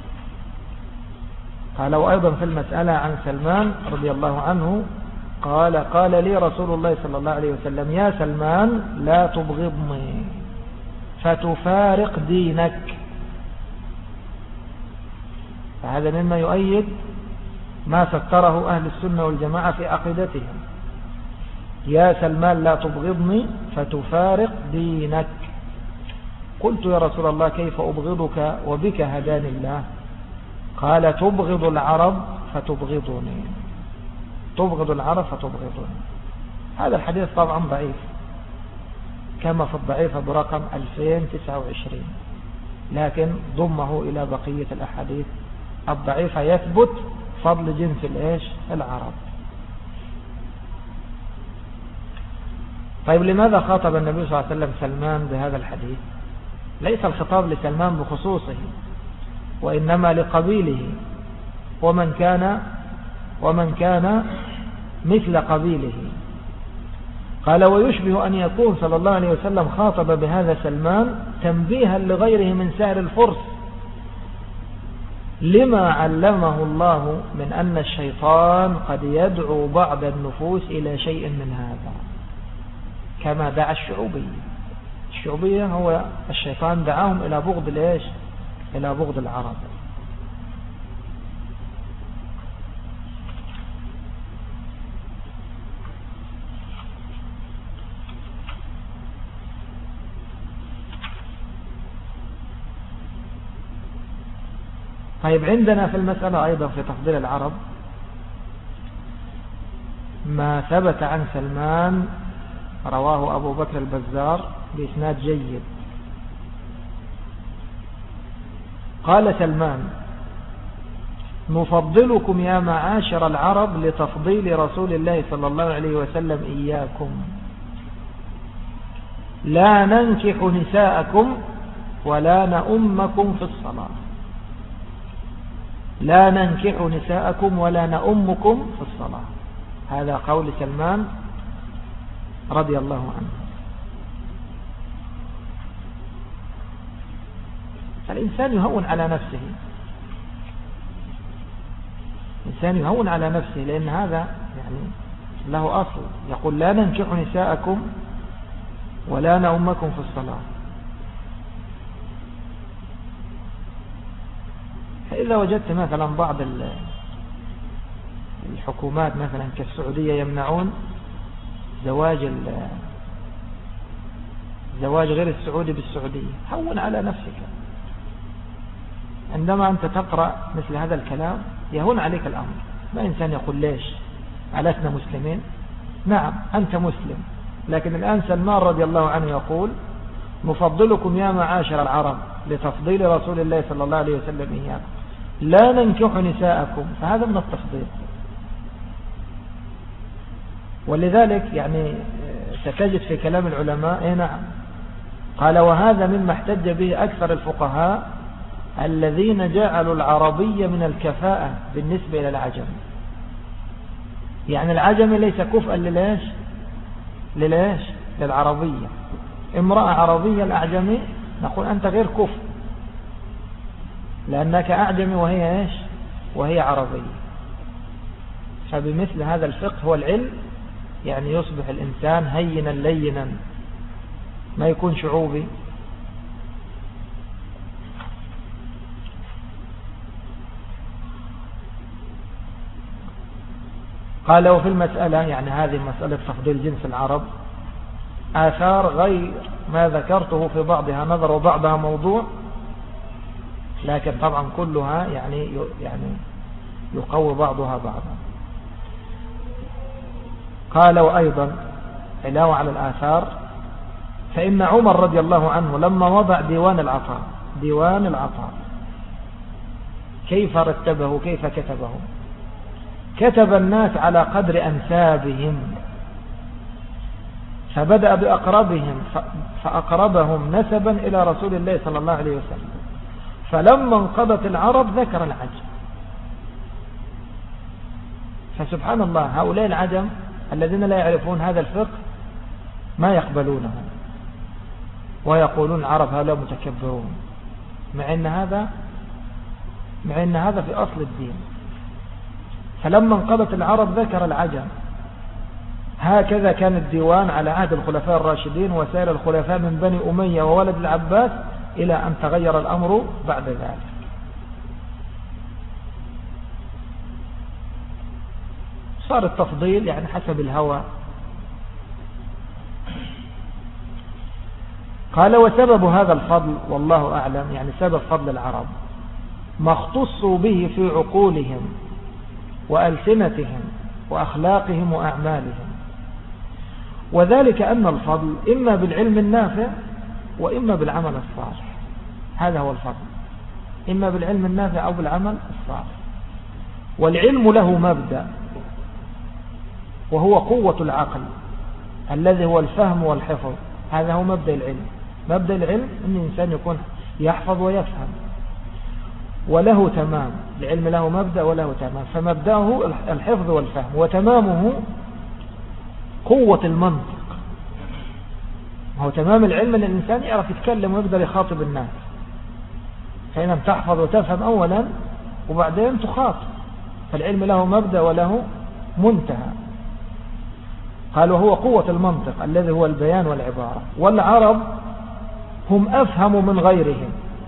[SPEAKER 1] قالوا أيضا في المسألة عن سلمان رضي الله عنه قال لي رسول الله صلى الله عليه وسلم يا سلمان لا تبغضني فتفارق دينك. فهذا مما يؤيد ما فكره أهل السنة والجماعة في عقيدتهم، يا سلمان لا تبغضني فتفارق دينك. قلت يا رسول الله كيف أبغضك وبك هداني الله؟ قال تبغض العرب فتبغضني، تبغض العرب فتبغضني. هذا الحديث طبعا ضعيف كما في الضعيفة برقم 2029، لكن ضمه إلى بقية الأحاديث الضعيفة يثبت فضل جنس العرب. طيب لماذا خاطب النبي صلى الله عليه وسلم سلمان بهذا الحديث؟ ليس الخطاب لسلمان بخصوصه، وإنما لقبيله ومن كان مثل قبيله. قال ويشبه أن يكون صلى الله عليه وسلم خاطب بهذا سلمان تنبيها لغيره من سائر الفرس لما علمه الله من أن الشيطان قد يدعو بعض النفوس إلى شيء من هذا، كما دعا الشعوبية هو الشيطان دعاهم إلى بغض إلى بغض العرب. طيب عندنا في المسألة أيضا في تفضيل العرب ما ثبت عن سلمان رواه أبو بكر البزار بإسناد جيد. قال سلمان نفضلكم يا معاشر العرب لتفضيل رسول الله صلى الله عليه وسلم إياكم، لا ننكح نساءكم ولا نؤمكم في الصلاة، لا ننكح نساءكم ولا نؤمكم في الصلاة. هذا قول سلمان رضي الله عنه. الإنسان يهون على نفسه، الإنسان يهون على نفسه، لأن هذا يعني له أصل، يقول لا ننكح نساءكم ولا نؤمكم في الصلاة. فإذا وجدت مثلا بعض الحكومات مثلا كالسعودية يمنعون زواج غير السعودي بالسعودية، هون على نفسك. عندما أنت تقرأ مثل هذا الكلام يهون عليك الأمر. ما إنسان يقول ليش ألسنا مسلمين؟ نعم أنت مسلم، لكن الآن سلمان رضي الله عنه يقول نفضلكم يا معاشر العرب لتفضيل رسول الله صلى الله عليه وسلم إياكم، لا ننكح نساءكم، فهذا من التفضيل. ولذلك يعني ستجد في كلام العلماء نعم قال وهذا مما احتج به أكثر الفقهاء الذين جعلوا العربية من الكفاءة بالنسبة إلى العجم. يعني العجم ليس كفءا للعربية. امرأة عربية الأعجمي نقول أنت غير كفء لأنك أعجمي وهي عربية. فبمثل هذا الفقه هو العلم، يعني يصبح الإنسان هينا لينا ما يكون شعوبي. قال وفي المسألة يعني هذه مسألة تفضيل جنس العرب آثار غير ما ذكرته في بعضها نظر وبعضها موضوع، لكن طبعا كلها يعني يقوي بعضها بعضا. قال وأيضا علاوة على الآثار فإن عمر رضي الله عنه لما وضع ديوان العطاء كيف رتبه كيف كتبه؟ كتب الناس على قدر أنسابهم، فبدأ بأقربهم فأقربهم نسبا إلى رسول الله صلى الله عليه وسلم، فلما انقضت العرب ذكر العجم. فسبحان الله هؤلاء العجم الذين لا يعرفون هذا الفقه ما يقبلونه ويقولون العرب هؤلاء متكبرون، مع ان هذا في أصل الدين. فلما انقضت العرب ذكر العجم. هكذا كان الديوان على عهد الخلفاء الراشدين وسائر الخلفاء من بني أمية وولد العباس إلى أن تغير الأمر بعد ذلك. صار التفضيل يعني حسب الهوى قال وسبب هذا الفضل والله أعلم، يعني سبب فضل العرب ما اختصوا به في عقولهم وألسنتهم وأخلاقهم وأعمالهم، وذلك أن الفضل إما بالعلم النافع وإما بالعمل الصالح. هذا هو الفضل، إما بالعلم النافع أو بالعمل الصالح. والعلم له مبدأ وهو قوة العقل الذي هو الفهم والحفظ. هذا هو مبدأ العلم. مبدأ العلم أن الإنسان يكون يحفظ ويفهم، وله تمام. العلم له مبدأ وله تمام، فمبدأه الحفظ والفهم، وتمامه قوة المنطق. هو تمام العلم أن الإنسان يعرف يتكلم ويقدر يخاطب الناس، فإن تحفظ وتفهم أولا وبعدين تخاطب. فالعلم له مبدأ وله منتهى. قال وهو قوة المنطق الذي هو البيان والعبارة. والعرب هم أفهم من غيرهم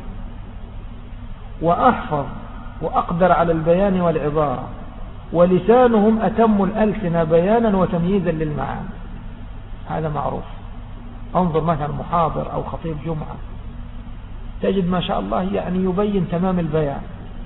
[SPEAKER 1] وأحفظ وأقدر على البيان والعبارة، ولسانهم أتم الألسنة بيانا وتمييزا للمعاني. هذا معروف. انظر مثلا محاضر أو خطيب جمعة تجد ما شاء الله يعني يبين تمام البيان،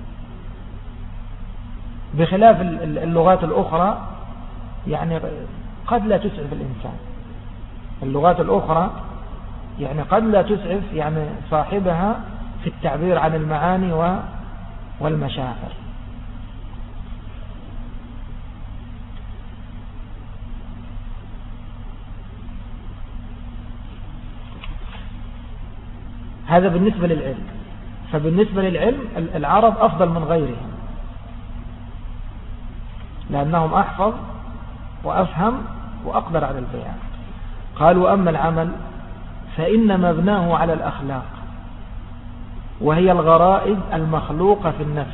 [SPEAKER 1] بخلاف اللغات الأخرى يعني قد لا تسعف الإنسان. اللغات الأخرى يعني قد لا تسعف يعني صاحبها في التعبير عن المعاني والمشاعر. هذا بالنسبة للعلم. فبالنسبة للعلم العرب أفضل من غيرهم، لأنهم أحفظ وأفهم وأقدر على البيان. قالوا أما العمل فإن مبناه على الأخلاق، وهي الغرائز المخلوقة في النفس.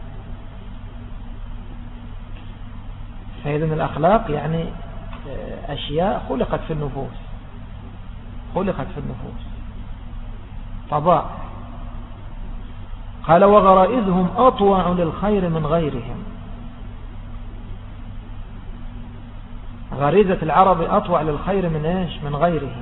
[SPEAKER 1] فإذن الأخلاق يعني أشياء خلقت في النفوس، خلقت في النفوس طبائع. قال وغرائزهم أطوع للخير من غيرهم. غريزة العرب أطوع للخير من إيش؟ من غيرهم.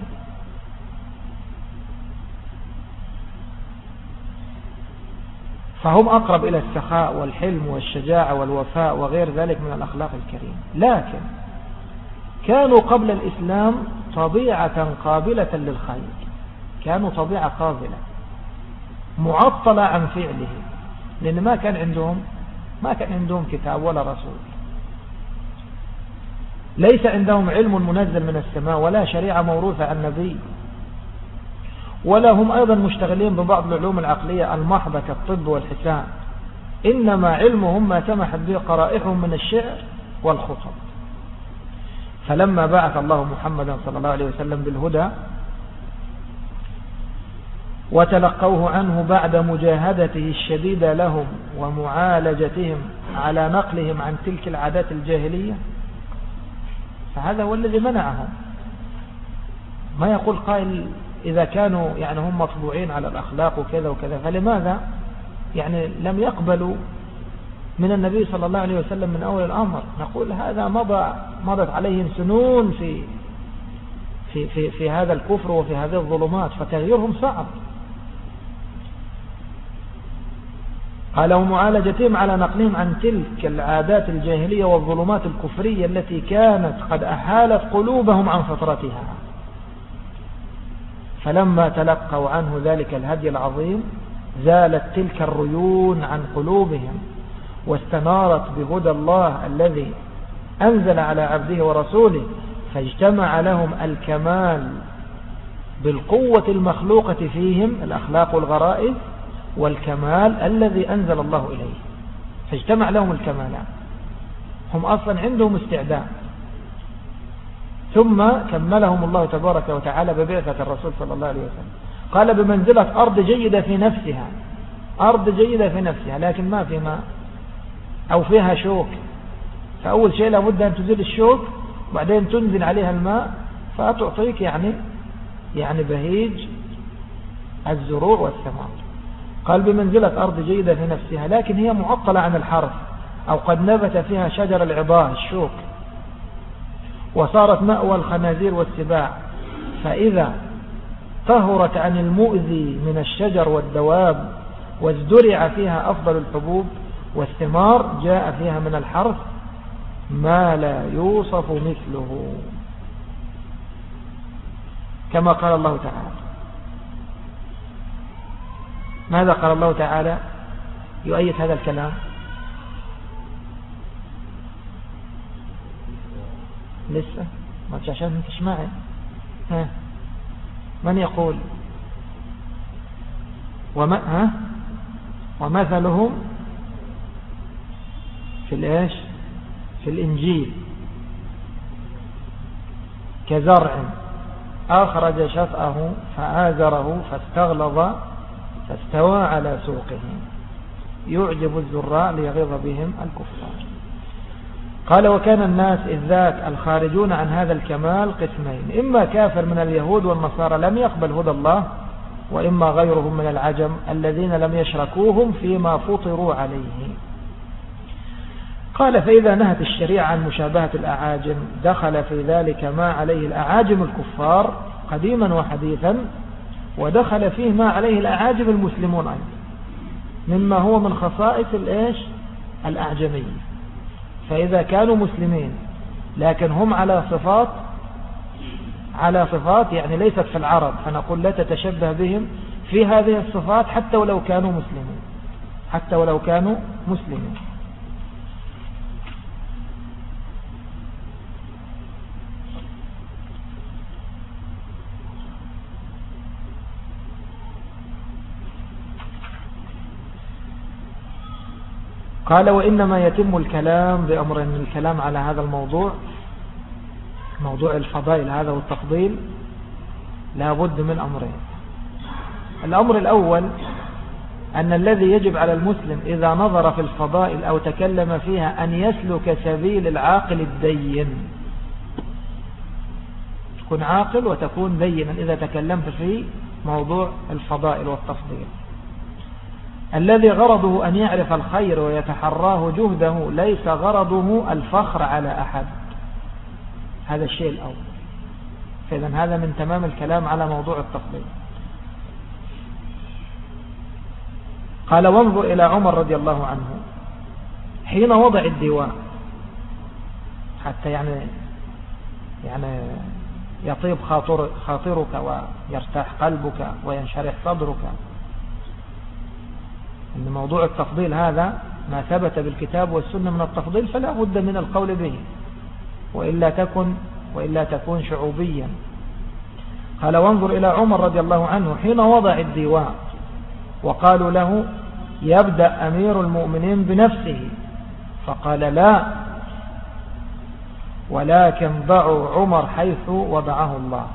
[SPEAKER 1] فهم أقرب إلى السخاء والحلم والشجاعة والوفاء وغير ذلك من الأخلاق الكريمة. لكن كانوا قبل الإسلام طبيعة قابلة للخير، كانوا طبيعة قابلة معطلة عن فعله، لأن ما كان عندهم كتاب ولا رسول، ليس عندهم علم منزل من السماء ولا شريعة موروثة عن نبي، ولا هم أيضا مشتغلين ببعض العلوم العقلية المحضة كالطب والحساب. إنما علمهم ما سمحت به قرائحهم من الشعر والخطب. فلما بعث الله محمدا صلى الله عليه وسلم بالهدى وتلقوه عنه بعد مجاهدته الشديدة لهم ومعالجتهم على نقلهم عن تلك العادات الجاهلية، فهذا هو الذي منعهم. ما يقول قائل إذا كانوا يعني هم مطبوعين على الأخلاق وكذا وكذا، فلماذا يعني لم يقبلوا من النبي صلى الله عليه وسلم من أول الأمر؟ نقول هذا مضت عليهم سنون في هذا الكفر وفي هذه الظلمات، فتغييرهم صعب. قال ومعالجتهم على نقلهم عن تلك العادات الجاهلية والظلمات الكفرية التي كانت قد أحالت قلوبهم عن فطرتها. فلما تلقوا عنه ذلك الهدي العظيم زالت تلك الريون عن قلوبهم، واستنارت بهدى الله الذي أنزل على عبده ورسوله، فاجتمع لهم الكمال بالقوة المخلوقة فيهم الأخلاق والغرائز، والكمال الذي أنزل الله إليه، فاجتمع لهم الكمالات. هم أصلا عندهم استعداد، ثم كملهم الله تبارك وتعالى ببعثة الرسول صلى الله عليه وسلم. قال بمنزلة أرض جيدة في نفسها، أرض جيدة في نفسها لكن ما في ماء أو فيها شوك، فأول شيء لابد أن تزيل الشوك وبعدين تنزل عليها الماء فتعطيك يعني بهيج الزروع والثمار. قال بمنزلة أرض جيدة في نفسها لكن هي معطلة عن الحرث، أو قد نبت فيها شجر العضاه الشوك، وصارت مأوى الخنازير والسباع. فإذا طهرت عن المؤذي من الشجر والدواب وازدرع فيها أفضل الحبوب والثمار جاء فيها من الحرث ما لا يوصف مثله، كما قال الله تعالى. ماذا قال الله تعالى يؤيد هذا الكلام؟ لسه ما عشان تسمعي. من يقول؟ ومثلهم في الإيش؟ في الإنجيل كزرع أخرج شطأه فآزره فاستغلظ فاستوى على سوقه يعجب الزراع ليغيظ بهم الكفار. قال وكان الناس إذ ذاك الخارجون عن هذا الكمال قسمين، إما كافر من اليهود والنصارى لم يقبل هدى الله، وإما غيرهم من العجم الذين لم يشركوهم فيما فطروا عليه. قال فإذا نهت الشريعة عن مشابهة الأعاجم دخل في ذلك ما عليه الأعاجم الكفار قديما وحديثا، ودخل فيه ما عليه الأعاجم المسلمون أيضا مما هو من خصائص الأعجمية. فإذا كانوا مسلمين لكن هم على صفات يعني ليست في العرب، فنقول لا تتشبه بهم في هذه الصفات حتى ولو كانوا مسلمين. قال وإنما يتم الكلام بأمر من الكلام على هذا الموضوع، موضوع الفضائل هذا والتفضيل، لا بد من أمرين. الأمر الأول أن الذي يجب على المسلم إذا نظر في الفضائل أو تكلم فيها أن يسلك سبيل العاقل الدين، تكون عاقل وتكون دينا إذا تكلمت في موضوع الفضائل والتفضيل. الذي غرضه أن يعرف الخير ويتحراه جهده، ليس غرضه الفخر على أحد، هذا الشيء الأول. فإذا هذا من تمام الكلام على موضوع التفضيل. قال وانظر إلى عمر رضي الله عنه حين وضع الديوان، حتى يعني يطيب خاطرك ويرتاح قلبك وينشرح صدرك، أن موضوع التفضيل هذا ما ثبت بالكتاب والسنة من التفضيل فلا بد من القول به، وإلا تكون شعوبيا. قال وانظر إلى عمر رضي الله عنه حين وضع الديوان وقالوا له يبدأ أمير المؤمنين بنفسه، فقال لا، ولكن ضعوا عمر حيث وضعه الله.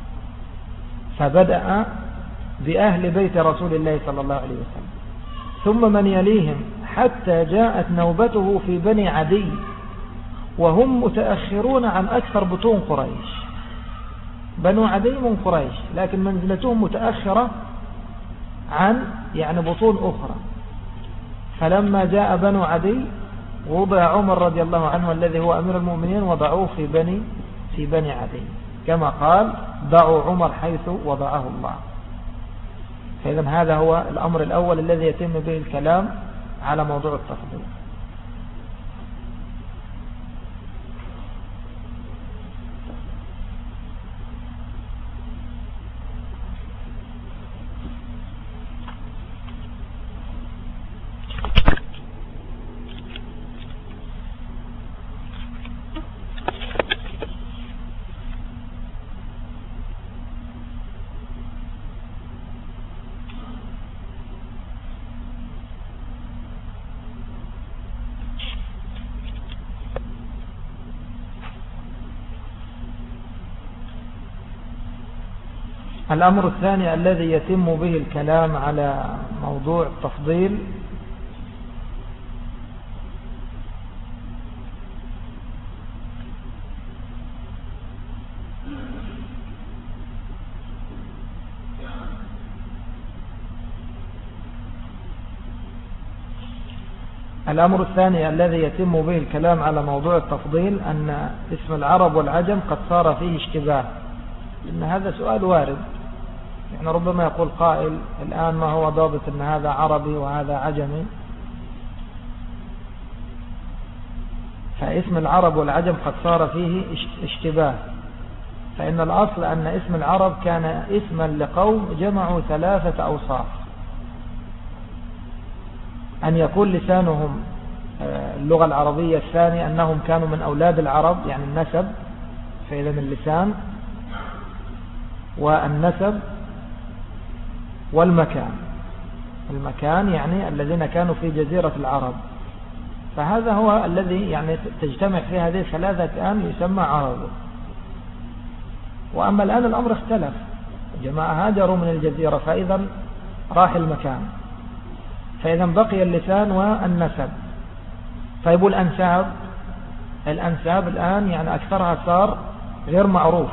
[SPEAKER 1] فبدأ بأهل بيت رسول الله صلى الله عليه وسلم ثم من يليهم حتى جاءت نوبته في بني عدي، وهم متأخرون عن أكثر بطون قريش. بنو عدي من قريش لكن منزلتهم متأخرة عن بطون أخرى. فلما جاء بنو عدي وضع عمر رضي الله عنه الذي هو أمير المؤمنين وضعوه في بني عدي، كما قال ضعوا عمر حيث وضعه الله. فإذا هذا هو الأمر الأول الذي يتم به الكلام على موضوع التفضيل. الأمر الثاني الذي يتم به الكلام على موضوع التفضيل أن اسم العرب والعجم قد صار فيه اشتباه، لأن هذا سؤال وارد يعني ربما يقول قائل الآن ما هو ضابط أن هذا عربي وهذا عجمي؟ فاسم العرب والعجم قد صار فيه اشتباه، فإن الأصل أن اسم العرب كان اسما لقوم جمعوا 3 أوصاف: أن يكون لسانهم اللغة العربية، الثاني أنهم كانوا من أولاد العرب يعني النسب، فإذا اللسان والنسب والمكان، المكان يعني الذين كانوا في جزيرة العرب، فهذا هو الذي يعني تجتمع في هذه الثلاثة الآن يسمى عرب. وأما الآن الأمر اختلف، جماعة هاجروا من الجزيرة فإذا راح المكان، فإذا بقي اللسان والنسب. فيقول الأنساب الآن يعني أكثرها صار غير معروف،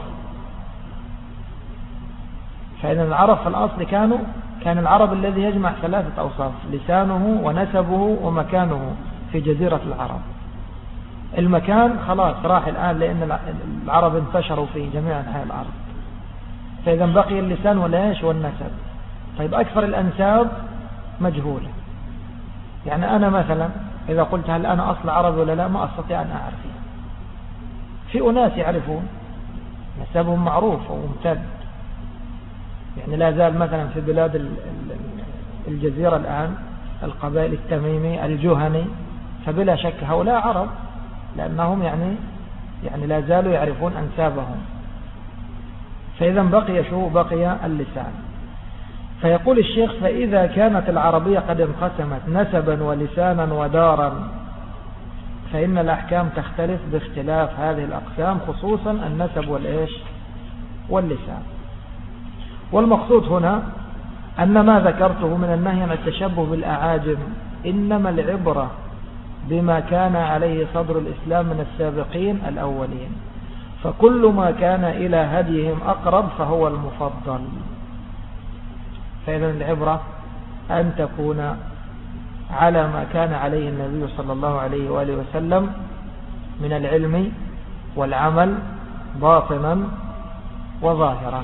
[SPEAKER 1] فإذا العرب في الأصل كان العرب الذي يجمع 3 أوصاف: لسانه ونسبه ومكانه في جزيرة العرب. المكان خلاص راح الآن لأن العرب انتشروا في جميع أنحاء الأرض، فإذا بقي اللسان والنسب. طيب أكثر الأنساب مجهولة، يعني أنا مثلا إذا قلت هل أنا أصل عربي ولا لا ما أستطيع أن أعرف. في أناس يعرفون نسبهم معروف وممتد، يعني لا زال مثلا في بلاد الجزيرة الآن القبائل التميمي الجهني، فبلا شك هؤلاء عرب، لأنهم يعني لا زالوا يعرفون أنسابهم. فإذا بقي اللسان. فيقول الشيخ: فإذا كانت العربية قد انقسمت نسبا ولسانا ودارا، فإن الأحكام تختلف باختلاف هذه الأقسام، خصوصا النسب واللسان. والمقصود هنا أن ما ذكرته من النهي عن التشبه بالأعاجم إنما العبرة بما كان عليه صدر الإسلام من السابقين الأولين، فكل ما كان إلى هديهم أقرب فهو المفضل. فإذا العبرة أن تكون على ما كان عليه النبي صلى الله عليه وآله وسلم من العلم والعمل باطنا وظاهرا.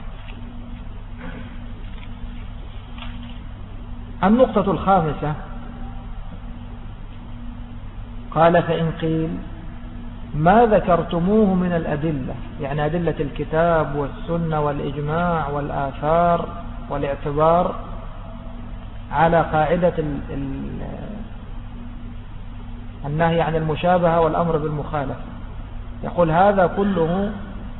[SPEAKER 1] النقطة الخامسة قال: فإن قيل ما ذكرتموه من الأدلة، يعني أدلة الكتاب والسنة والإجماع والآثار والاعتبار على قاعدة النهي عن المشابهة والأمر بالمخالفة، يقول هذا كله.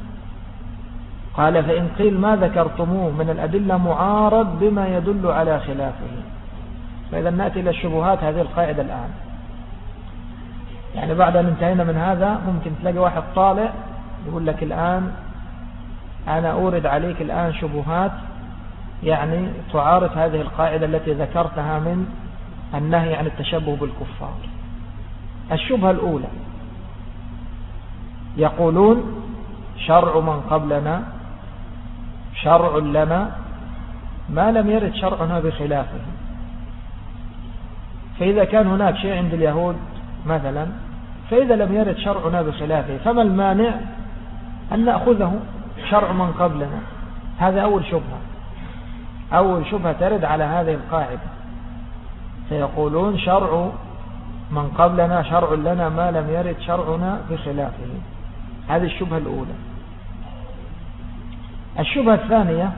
[SPEAKER 1] قال: فإن قيل ما ذكرتموه من الأدلة معارض بما يدل على خلافه. فإذا نأتي إلى الشبهات هذه القاعدة الآن، يعني بعد أن انتهينا من هذا ممكن تلاقي واحد طالع يقول لك الآن أنا أورد عليك الآن شبهات يعني تعارض هذه القاعدة التي ذكرتها من النهي عن التشبه بالكفار. الشبهة الأولى يقولون شرع من قبلنا شرع لنا ما لم يرد شرعنا بخلافه. فإذا كان هناك شيء عند اليهود مثلا، فإذا لم يرد شرعنا بخلافه فما المانع أن نأخذه شرع من قبلنا؟ هذا أول شبهة ترد على هذه القاعدة. سيقولون شرع من قبلنا شرع لنا ما لم يرد شرعنا بخلافه. هذه الشبهة الأولى. الشبهة الثانية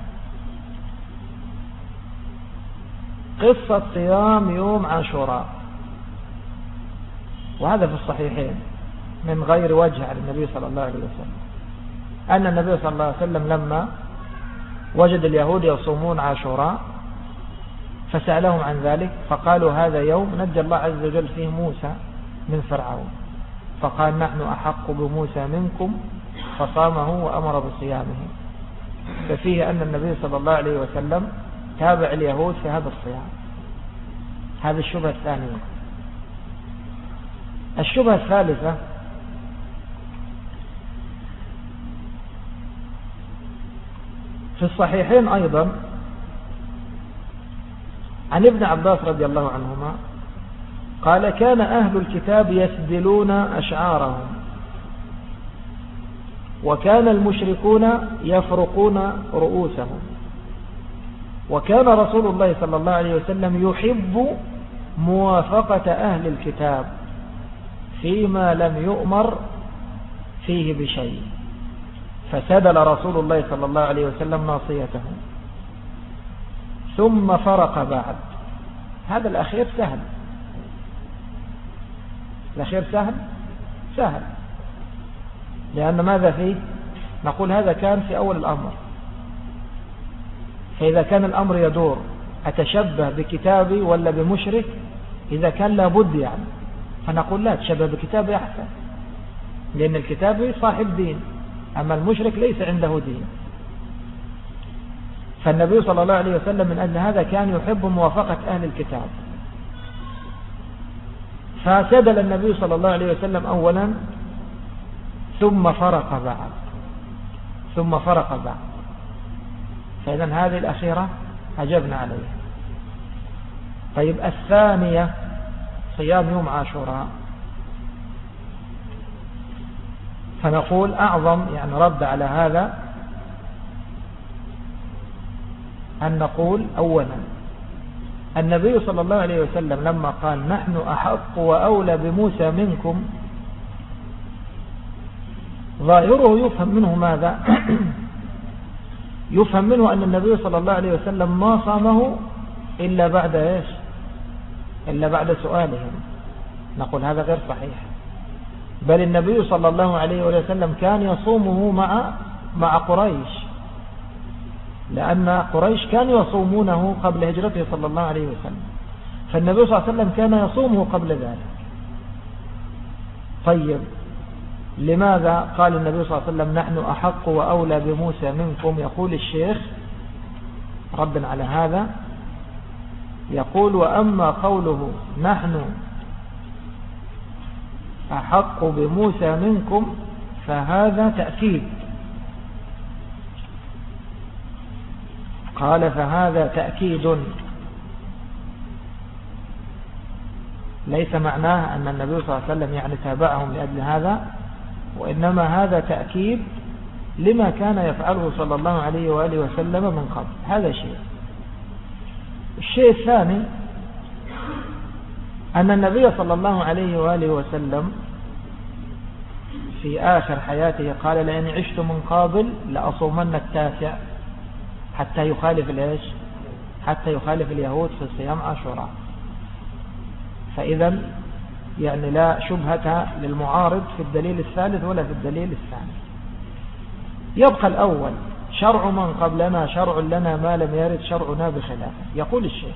[SPEAKER 1] قصة صيام يوم عاشوراء، وهذا في الصحيحين من غير وجه عن النبي صلى الله عليه وسلم، أن النبي صلى الله عليه وسلم لما وجد اليهود يصومون عاشوراء فسألهم عن ذلك، فقالوا هذا يوم نجى الله عز وجل فيه موسى من فرعون، فقال نحن أحق بموسى منكم، فصامه وأمر بصيامه. ففيه أن النبي صلى الله عليه وسلم تابع اليهود في هذا الصيام. هذه الشبهة الثانية. الشبهة الثالثة في الصحيحين أيضا عن ابن عباس رضي الله عنهما قال: كان أهل الكتاب يسدلون أشعارهم، وكان المشركون يفرقون رؤوسهم، وكان رسول الله صلى الله عليه وسلم يحب موافقة أهل الكتاب فيما لم يؤمر فيه بشيء، فسدل رسول الله صلى الله عليه وسلم ناصيته ثم فرق بعد. هذا الأخير سهل، الأخير سهل، لأن ماذا فيه؟ نقول هذا كان في أول الأمر، فإذا كان الأمر يدور أتشبه بكتابي ولا بمشرك؟ إذا كان لابد يعني فنقول لا، تشبه بكتابي أحسن، لأن الكتابي صاحب دين، أما المشرك ليس عنده دين. فالنبي صلى الله عليه وسلم من أجل هذا كان يحب موافقة أهل الكتاب، فسدل النبي صلى الله عليه وسلم أولا ثم فرق بعد. فإذا هذه الأخيرة أجبنا عليها. طيب الثانية صيام يوم عاشوراء، فنقول أعظم يعني رد على هذا أن نقول أولا النبي صلى الله عليه وسلم لما قال نحن أحق وأولى بموسى منكم، ظاهره يفهم منه ماذا؟ يفهم منه أن النبي صلى الله عليه وسلم ما صامه إلا بعد إيش؟ إلا بعد سؤالهم. نقول هذا غير صحيح، بل النبي صلى الله عليه وسلم كان يصومه مع قريش، لأن قريش كانوا يصومونه قبل هجرته صلى الله عليه وسلم، فالنبي صلى الله عليه وسلم كان يصومه قبل ذلك. طيب لماذا قال النبي صلى الله عليه وسلم نحن أحق وأولى بموسى منكم؟ يقول الشيخ ردا على هذا، يقول وأما قوله نحن أحق بموسى منكم فهذا تأكيد، قال فهذا تأكيد، ليس معناه أن النبي صلى الله عليه وسلم يعني تابعهم لأجل هذا، وإنما هذا تأكيد لما كان يفعله صلى الله عليه وآله وسلم من قبل. هذا شيء. الشيء الثاني أن النبي صلى الله عليه وآله وسلم في آخر حياته قال لئن عشت من قابل لأصومن التاسع حتى يخالف الإيش؟ حتى يخالف اليهود في صيام عاشوراء. فإذا يعني لا شبهة للمعارض في الدليل الثالث ولا في الدليل الثاني. يبقى الأول شرع من قبلنا شرع لنا ما لم يرد شرعنا بخلافه. يقول الشيخ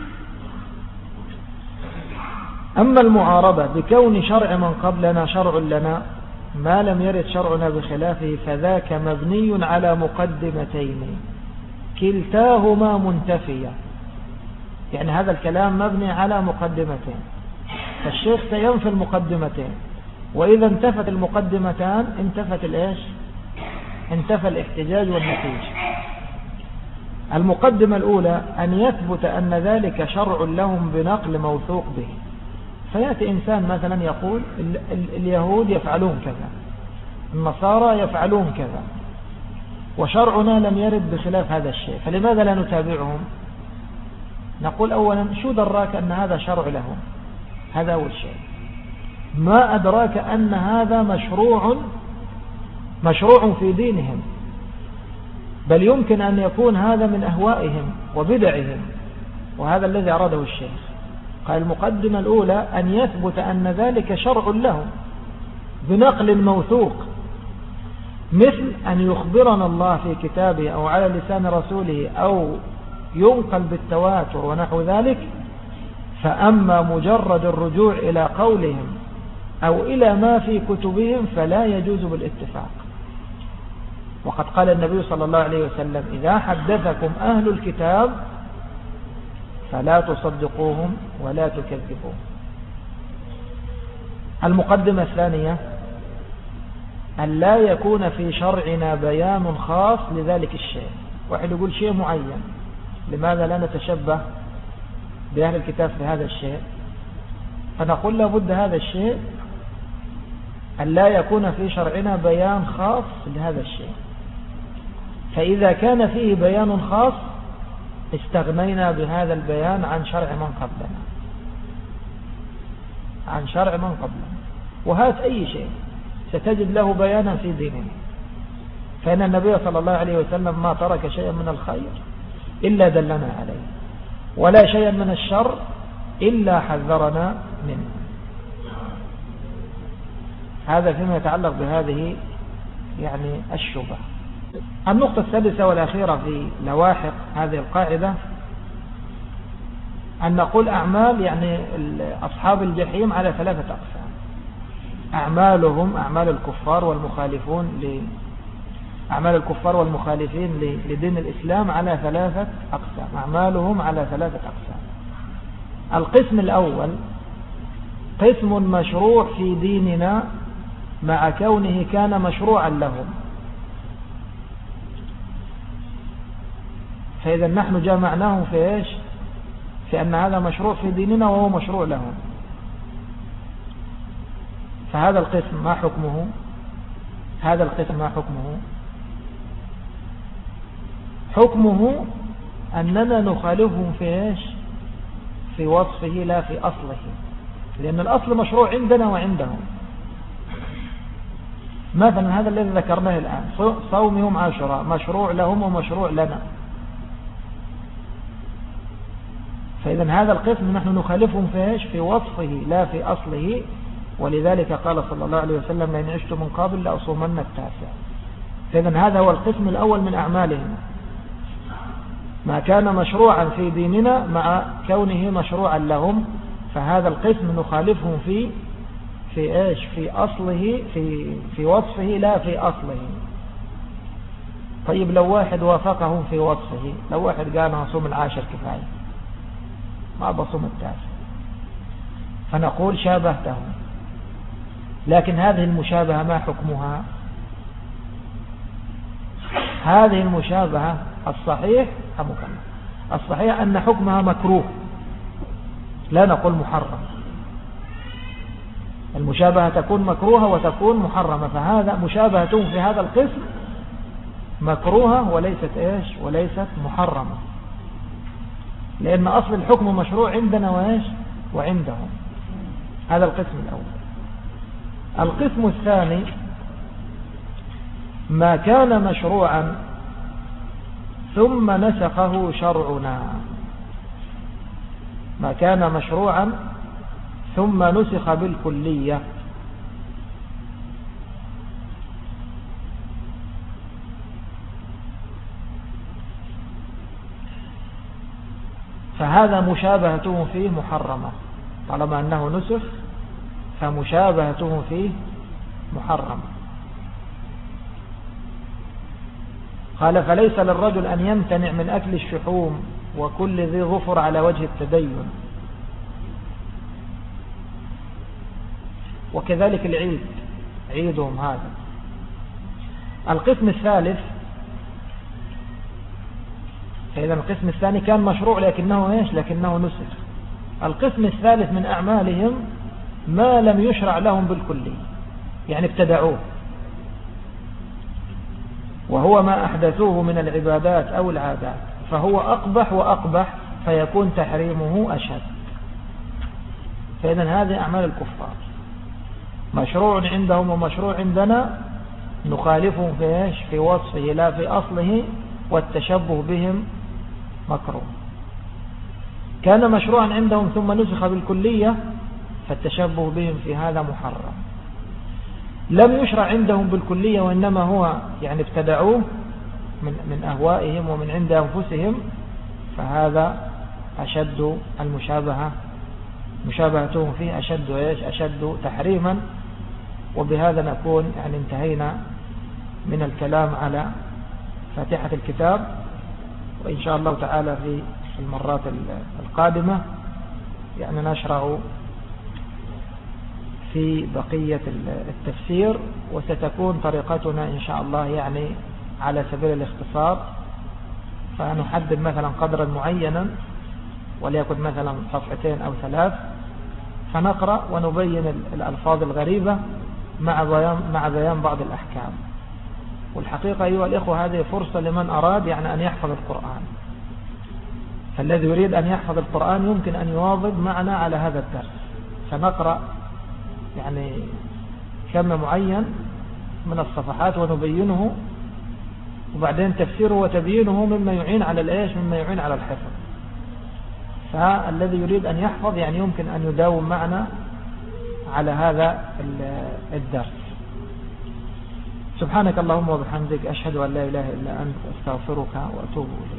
[SPEAKER 1] أما المعارضة بكون شرع من قبلنا شرع لنا ما لم يرد شرعنا بخلافه فذاك مبني على مقدمتين كلتاهما منتفية. يعني هذا الكلام مبني على مقدمتين، فالشيخ سينفي المقدمتين، وإذا انتفت المقدمتان انتفت الإيش؟ انتفى الاحتجاج والنتيجة. المقدمة الأولى أن يثبت أن ذلك شرع لهم بنقل موثوق به، فيأتي إنسان مثلا يقول اليهود يفعلون كذا، النصارى يفعلون كذا، وشرعنا لم يرد بخلاف هذا الشيء، فلماذا لا نتابعهم؟ نقول أولا شو دراك أن هذا شرع لهم؟ هذا أول شيء. ما أدراك أن هذا مشروع في دينهم، بل يمكن أن يكون هذا من أهوائهم وبدعهم، وهذا الذي أراده الشيخ. قال المقدمة الأولى أن يثبت أن ذلك شرع لهم بنقل موثوق، مثل أن يخبرنا الله في كتابه أو على لسان رسوله أو ينقل بالتواتر ونحو ذلك. فأما مجرد الرجوع إلى قولهم أو إلى ما في كتبهم فلا يجوز بالاتفاق. وقد قال النبي صلى الله عليه وسلم إذا حدثكم أهل الكتاب فلا تصدقوهم ولا تكذبوهم. المقدمة الثانية أن لا يكون في شرعنا بيان خاص لذلك الشيء. واحد يقول شيء معين، لماذا لا نتشبه بأهل الكتاب في هذا الشيء؟ فنقول لابد هذا الشيء أن لا يكون في شرعنا بيان خاص لهذا الشيء. فإذا كان فيه بيان خاص استغنينا بهذا البيان عن شرع من قبلنا، عن شرع من قبلنا. وهات أي شيء ستجد له بيانا في ديننا، فإن النبي صلى الله عليه وسلم ما ترك شيئا من الخير إلا دلنا عليه، ولا شيئا من الشر إلا حذرنا منه. هذا فيما يتعلق بهذه يعني الشبهة. النقطة السادسة والأخيرة في لواحق هذه القاعدة أن نقول أعمال يعني أصحاب الجحيم على ثلاثة أقسام. أعمالهم أعمال الكفار والمخالفون أعمال الكفار والمخالفين لدين الإسلام على ثلاثة أقسام. أعمالهم على ثلاثة أقسام. القسم الأول قسم مشروع في ديننا مع كونه كان مشروعا لهم، فإذا نحن جمعناهم في إيش؟ في أن هذا مشروع في ديننا وهو مشروع لهم. فهذا القسم ما حكمه؟ هذا القسم ما حكمه؟ حكمه أننا نخالفهم في إيش؟ في وصفه لا في أصله، لأن الأصل مشروع عندنا وعندهم. مثلا هذا الذي ذكرناه الآن، صوم يوم عاشوراء مشروع لهم ومشروع لنا، فإذا هذا القسم نحن نخالفهم في إيش؟ في وصفه لا في أصله. ولذلك قال صلى الله عليه وسلم: لئن عشت من قبل لأصومن التاسع. فإذا هذا هو القسم الأول من أعمالهم، ما كان مشروعا في ديننا مع كونه مشروعا لهم، فهذا القسم نخالفهم في إيش؟ في أصله، في وصفه لا في أصله. طيب لو واحد وافقهم في وصفه، لو واحد قال أنا أصوم العاشر كفاية ما بصوم التاسع، فنقول شابهتهم. لكن هذه المشابهة ما حكمها؟ هذه المشابهة الصحيح الصحيح أن حكمها مكروه، لا نقول محرم. المشابهة تكون مكروهة وتكون محرمة، فهذا مشابهتهم في هذا القسم مكروهة وليست إيش؟ وليست محرمة، لأن أصل الحكم مشروع عندنا وإيش؟ وعندهم. هذا القسم الأول. القسم الثاني ما كان مشروعا ثم نسخه شرعنا، ما كان مشروعا ثم نسخ بالكلية. فهذا مشابهته فيه محرمة، طالما أنه نسخ فمشابهته فيه محرمة. قال: فليس للرجل أن يمتنع من أكل الشحوم وكل ذي ظفر على وجه التدين. وكذلك العيد، عيدهم هذا. القسم الثالث، فإذا القسم الثاني كان مشروع لكنه إيش؟ لكنه نسخ. القسم الثالث من أعمالهم ما لم يشرع لهم بالكلي، يعني ابتدعوه، وهو ما أحدثوه من العبادات أو العادات، فهو أقبح وأقبح، فيكون تحريمه أشد. فإذا هذه أعمال الكفار مشروع عندهم ومشروع عندنا، نخالفهم في إيش؟ في وصفه لا في أصله، والتشبه بهم مكروه. كان مشروعا عندهم ثم نسخ بالكلية، فالتشبه بهم في هذا محرم. لم يشرع عندهم بالكلية وإنما هو يعني ابتدعوه من أهوائهم ومن عند أنفسهم، فهذا أشد المشابهة، مشابهتهم فيه أشد إيش؟ أشد تحريما. وبهذا نكون يعني انتهينا من الكلام على فاتحة الكتاب، وإن شاء الله تعالى في المرات القادمة يعني نشرع في بقية التفسير، وستكون طريقتنا إن شاء الله يعني على سبيل الاختصار، فنحدد مثلا قدرا معينا وليكن مثلا صفحتين أو 3، فنقرأ ونبين الألفاظ الغريبة مع بيان بعض الأحكام. والحقيقة أيها الإخوة هذه فرصة لمن أراد يعني أن يحفظ القرآن، فالذي يريد أن يحفظ القرآن يمكن أن يواظب معنا على هذا الدرس، فنقرأ يعني كم معين من الصفحات ونبينه، وبعدين تفسيره وتبيينه مما يعين على الإيش، مما يعين على الحفظ. فالذي يريد أن يحفظ يعني يمكن أن يداوم معنا على هذا الدرس. سبحانك اللهم وبحمدك، أشهد أن لا إله إلا أنت، أستغفرك وأتوب إليك.